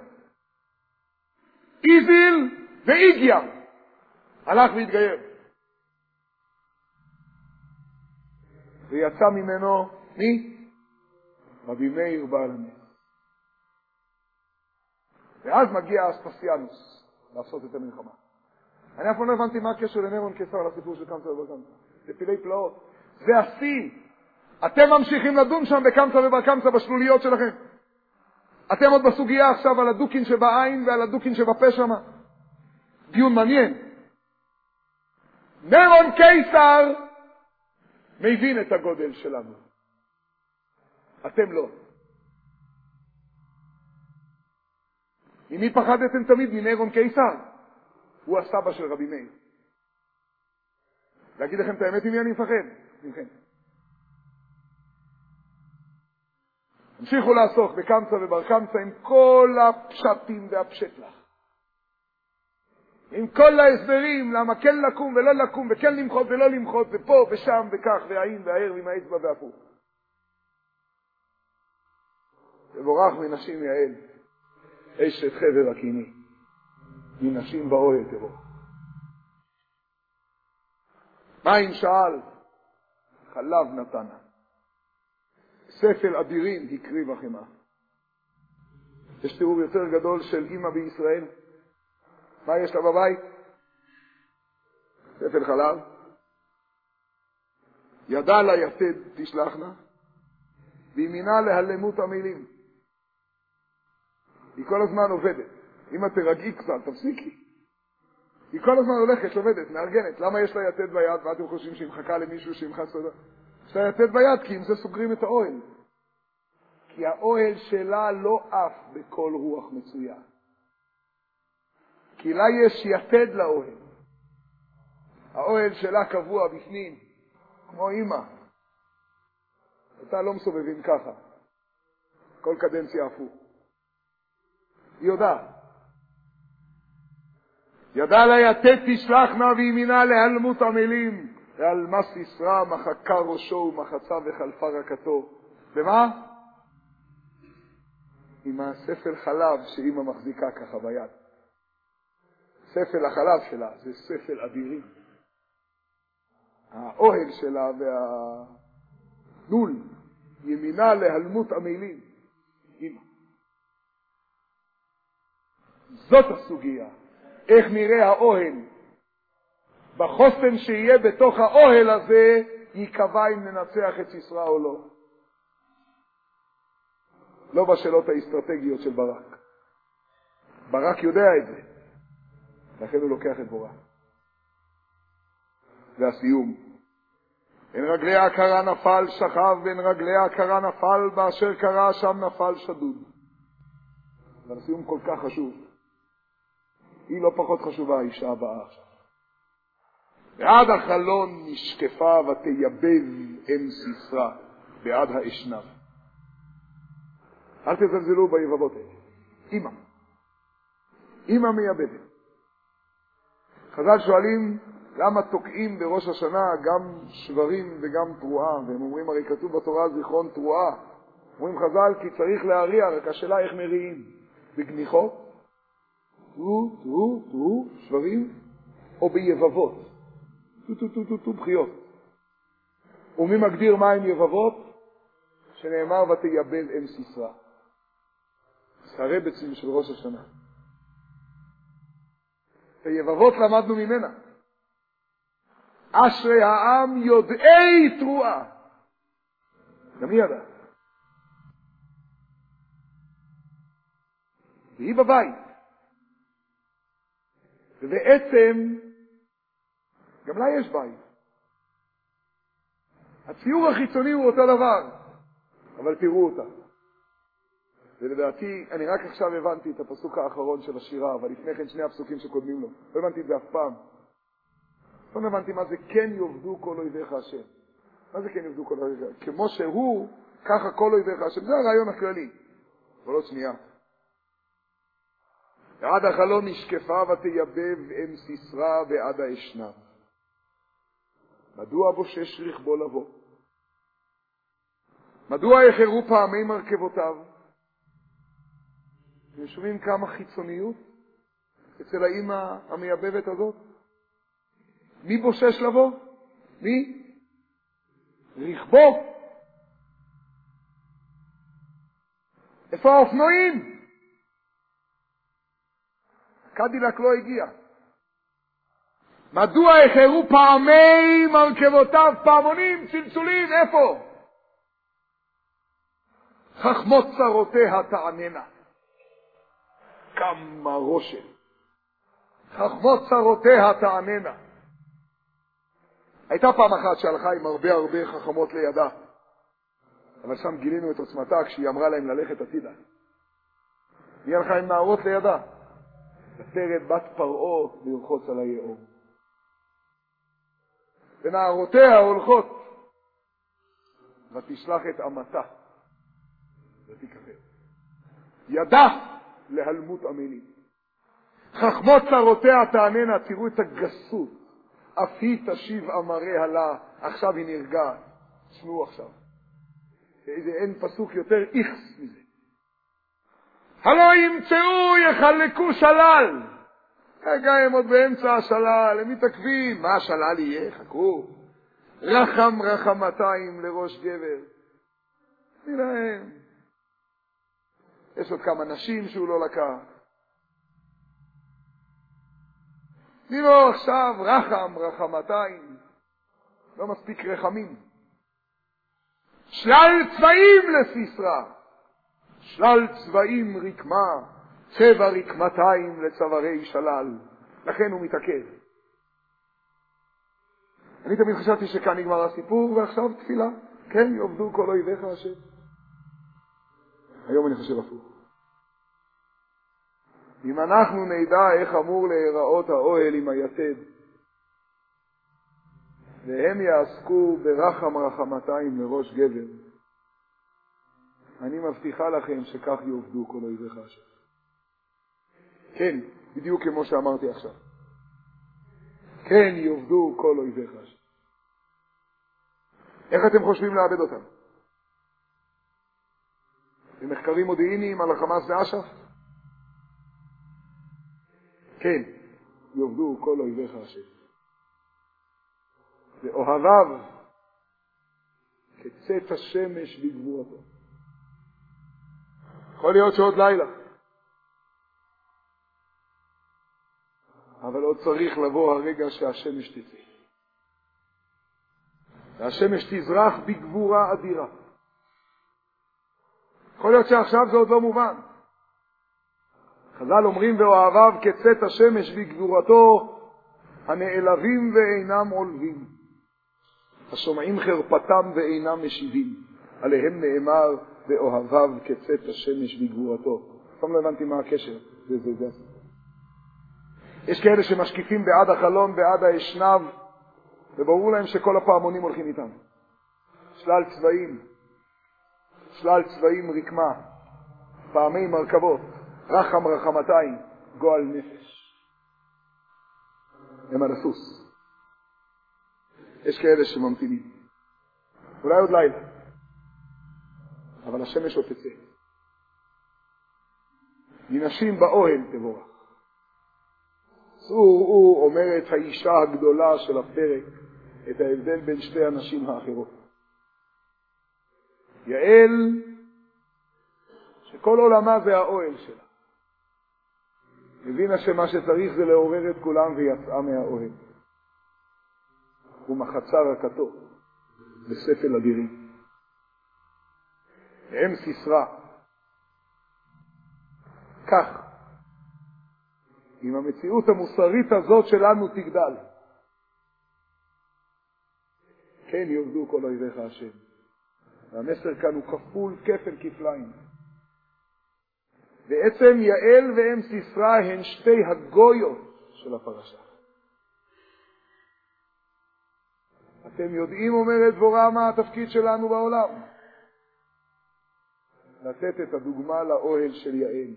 איזיל ואיגיה הלך והתגייר. ויצא ממנו, מי? רבי מאיר בעל הנס. ואז מגיע אספסיאנוס לעשות את המלחמה. אני אף פעם לא הבנתי מה הקשר לנירון קיסר לסיפור של קמצא ובר קמצא. זה פילי פלאות. זה השיא. אתם ממשיכים לדון שם בקמצא ובר קמצא בשלוליות שלכם. אתם עוד בסוגיה עכשיו על הדוקין שבעין ועל הדוקין שבפה שם. דיון מעניין. נירון קיסר מבין את הגודל שלנו. אתם לא. ממי פחדתם תמיד? מנירון קיסר. הוא הסבא של רבי מאיר. להגיד לכם את האמת עם מי אני מפחד? ממכם. המשיכו לעסוק בקמצא ובר קמצא עם כל הפשטים והפשטלח. עם כל ההסברים למה כן לקום ולא לקום וכן למחות ולא למחות ופה ושם וכך והעין והער ועם האצבע והפוך. ובורך מנשים יעל, אשת חבר הקיני, מנשים באוהל תבוא. מים שאל, חלב נתנה. ספל אדירים הקריב החמה. יש תיאור יותר גדול של אמא בישראל. מה יש לה בבית? ספל חלב. ידע לה יתד תשלחנה, וימינה להלמות המילים. היא כל הזמן עובדת. אם את תרגעי קצת, תפסיקי. היא כל הזמן הולכת, עובדת, מארגנת. למה יש לה יתד ביד, ואתם חושבים שהיא מחכה למישהו שימחא סודה? יש לה יתד ביד, כי עם זה סוגרים את האוהל. כי האוהל שלה לא עף בכל רוח מצויה. כי לה יש יתד לאוהל. האוהל שלה קבוע בפנים, כמו אמא. אותה לא מסובבים ככה. כל קדנציה הפוך. היא יודעת. ידע לה יתד תשלחנה וימינה להלמות המילים. ועל מס ישרה מחקה ראשו ומחצה וחלפה רקתו. במה? עם הספל חלב שאמא מחזיקה ככה ביד. ספל החלב שלה זה ספל אדירים. האוהל שלה והנול ימינה להלמות המילים. אמא. זאת הסוגיה. איך נראה האוהל? בחוסן שיהיה בתוך האוהל הזה יקבע אם ננצח את סיסרא או לא. לא בשאלות האסטרטגיות של ברק. ברק יודע את זה. לכן הוא לוקח את בורא. והסיום. אין רגלי ההכרה נפל שכב, ואין רגלי ההכרה נפל, באשר קרה שם נפל שדוד. והסיום כל כך חשוב. היא לא פחות חשובה, האישה הבאה עכשיו. בעד החלון נשקפה ותייבב אם סיסרא, בעד האשנב. אל תזלזלו ביבבות האלה. אמא. אמא מייבבת. חז"ל שואלים למה תוקעים בראש השנה גם שברים וגם תרועה, והם אומרים הרי כתוב בתורה זיכרון תרועה. אומרים חז"ל כי צריך להריע, רק השאלה איך מריעים. בגניחות, תרו, תרו, תרו, שברים, או ביבבות. טו טו טו טו טו בחיות. ומי מגדיר מה הם יבבות? שנאמר ותייבב אם סיסרא. הרבצים של ראש השנה. היבבות למדנו ממנה. אשרי העם יודעי תרועה. גם היא ידעה. והיא בבית. ובעצם גם לה יש בית. הציור החיצוני הוא אותו דבר, אבל תראו אותה. ולדעתי, אני רק עכשיו הבנתי את הפסוק האחרון של השירה, אבל לפני כן שני הפסוקים שקודמים לו. לא הבנתי את זה אף פעם. לא הבנתי מה זה כן יובדו כל אויביך השם. מה זה כן יובדו כל אויביך? כמו שהוא, ככה כל אויביך השם. זה הרעיון הכללי. אבל עוד שנייה. ועד החלון נשקפה ותייבב אם סיסרא בעד האשנב. מדוע בושש רכבו לבוא? מדוע יחרו פעמי מרכבותיו? אתם שומעים כמה חיצוניות אצל האמא המייבבת הזאת? מי בושש לבוא? מי? רכבו. איפה האופנועים? קדילק לא הגיע. מדוע החרו פעמי מרכבותיו פעמונים, צלצולים, איפה? חכמות צרותיה תעננה. כמה רושם. חכמות צרותיה תעננה. הייתה פעם אחת שהלכה עם הרבה הרבה חכמות לידה, אבל שם גילינו את עוצמתה כשהיא אמרה להם ללכת עתידה. היא הלכה עם נערות לידה, ותרד בת פרעה לרחוץ על היאור. ונערותיה הולכות, ותשלח את אמתה, ותיקחר. ידה להלמות עמלים. חכמות צרותיה תעננה, תראו את הגסות. אף היא תשיב אמריה לה, עכשיו היא נרגעת. תשמעו עכשיו. איזה אין פסוק יותר איכס מזה. הלא ימצאו יחלקו שלל. רגע הם עוד באמצע השלל, הם מתעכבים. מה השלל יהיה? חכו. רחם רחמתיים לראש גבר. תני להם. יש עוד כמה נשים שהוא לא לקח. תני לו עכשיו רחם רחמתיים. לא מספיק רחמים. שלל צבעים לסיסרא. שלל צבעים רקמה. צבע רקמתיים לצווארי שלל. לכן הוא מתעכב. אני תמיד חשבתי שכאן נגמר הסיפור ועכשיו תפילה. כן, יעבדו כל אויביך השם. היום אני חושב הפוך. אם אנחנו נדע איך אמור להיראות האוהל עם היתד, והם יעסקו ברחם רחמתיים לראש גבר, אני מבטיחה לכם שכך יעבדו כל אויביך השם. כן, בדיוק כמו שאמרתי עכשיו. כן, יעבדו כל אויביך השם. איך אתם חושבים לאבד אותם? במחקרים מודיעיניים על החמאס ואש"ף? כן, יעבדו כל אויביך השם. ואוהביו כצאת השמש בגבורתו. יכול להיות שעוד לילה. אבל עוד צריך לבוא הרגע שהשמש תצא. והשמש תזרח בגבורה אדירה. יכול להיות שעכשיו זה עוד לא מובן. חז"ל אומרים ואוהביו כצאת השמש בגבורתו, הנעלבים ואינם עולבים, השומעים חרפתם ואינם משיבים. עליהם נאמר ואוהביו כצאת השמש בגבורתו. פעם לא הבנתי מה הקשר. זה זה זה. יש כאלה שמשקיפים בעד החלון, בעד האשנב, וברור להם שכל הפעמונים הולכים איתם. שלל צבעים, שלל צבעים רקמה, פעמי מרכבות, רחם רחמתיים, גועל נפש. הם על הסוס. יש כאלה שממתינים. אולי עוד לילה. אבל השמש עוד תצא. מנשים באוהל תבורך. צאו ראו, אומרת האישה הגדולה של הפרק, את ההבדל בין שתי הנשים האחרות. יעל, שכל עולמה זה האוהל שלה. הבינה שמה שצריך זה לעורר את כולם ויצאה מהאוהל. ומחצה רקתו בספל אדירים. והם סיסרא. כך, אם המציאות המוסרית הזאת שלנו תגדל, כן יעבדו כל אויביך השם. והמסר כאן הוא כפול כפל כפליים. בעצם יעל והם סיסרא הן שתי הגויות של הפרשה. אתם יודעים, אומרת דבורה, מה התפקיד שלנו בעולם? לתת את הדוגמה לאוהל של יעל.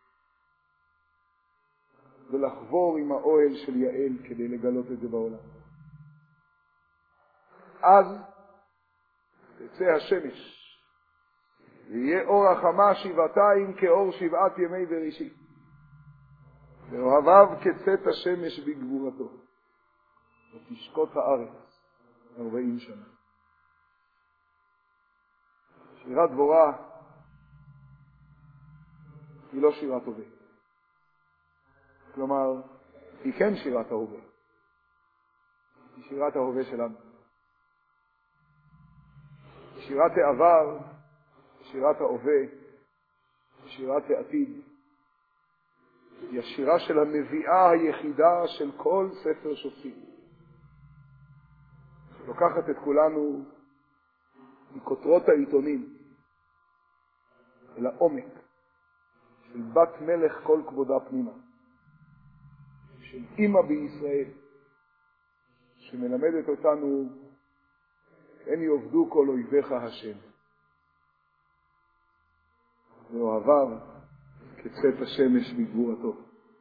ולחבור עם האוהל של יעל כדי לגלות את זה בעולם. אז תצא השמש. ויהיה אור החמה שבעתיים כאור שבעת ימי בראשית. ואוהביו כצאת השמש בגבורתו. ותשקוט הארץ ארבעים שנה. שירת דבורה היא לא שירת הווה. כלומר, היא כן שירת ההווה. היא שירת ההווה שלנו. שירת העבר, שירת ההווה, שירת העתיד. היא השירה של הנביאה היחידה של כל ספר שופטים. שלוקחת את כולנו מכותרות העיתונים אל העומק של בת מלך כל כבודה פנימה, של אמא בישראל, שמלמדת אותנו אין יעבדו כל אויביך השם, ואוהביו כצאת השמש בגבורתו.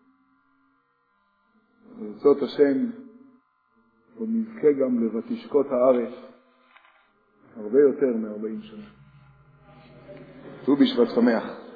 ברצות השם ונזכה גם לבתשקות הארץ הרבה יותר מ-ארבעים שנה. ט"ו בשבט שמח.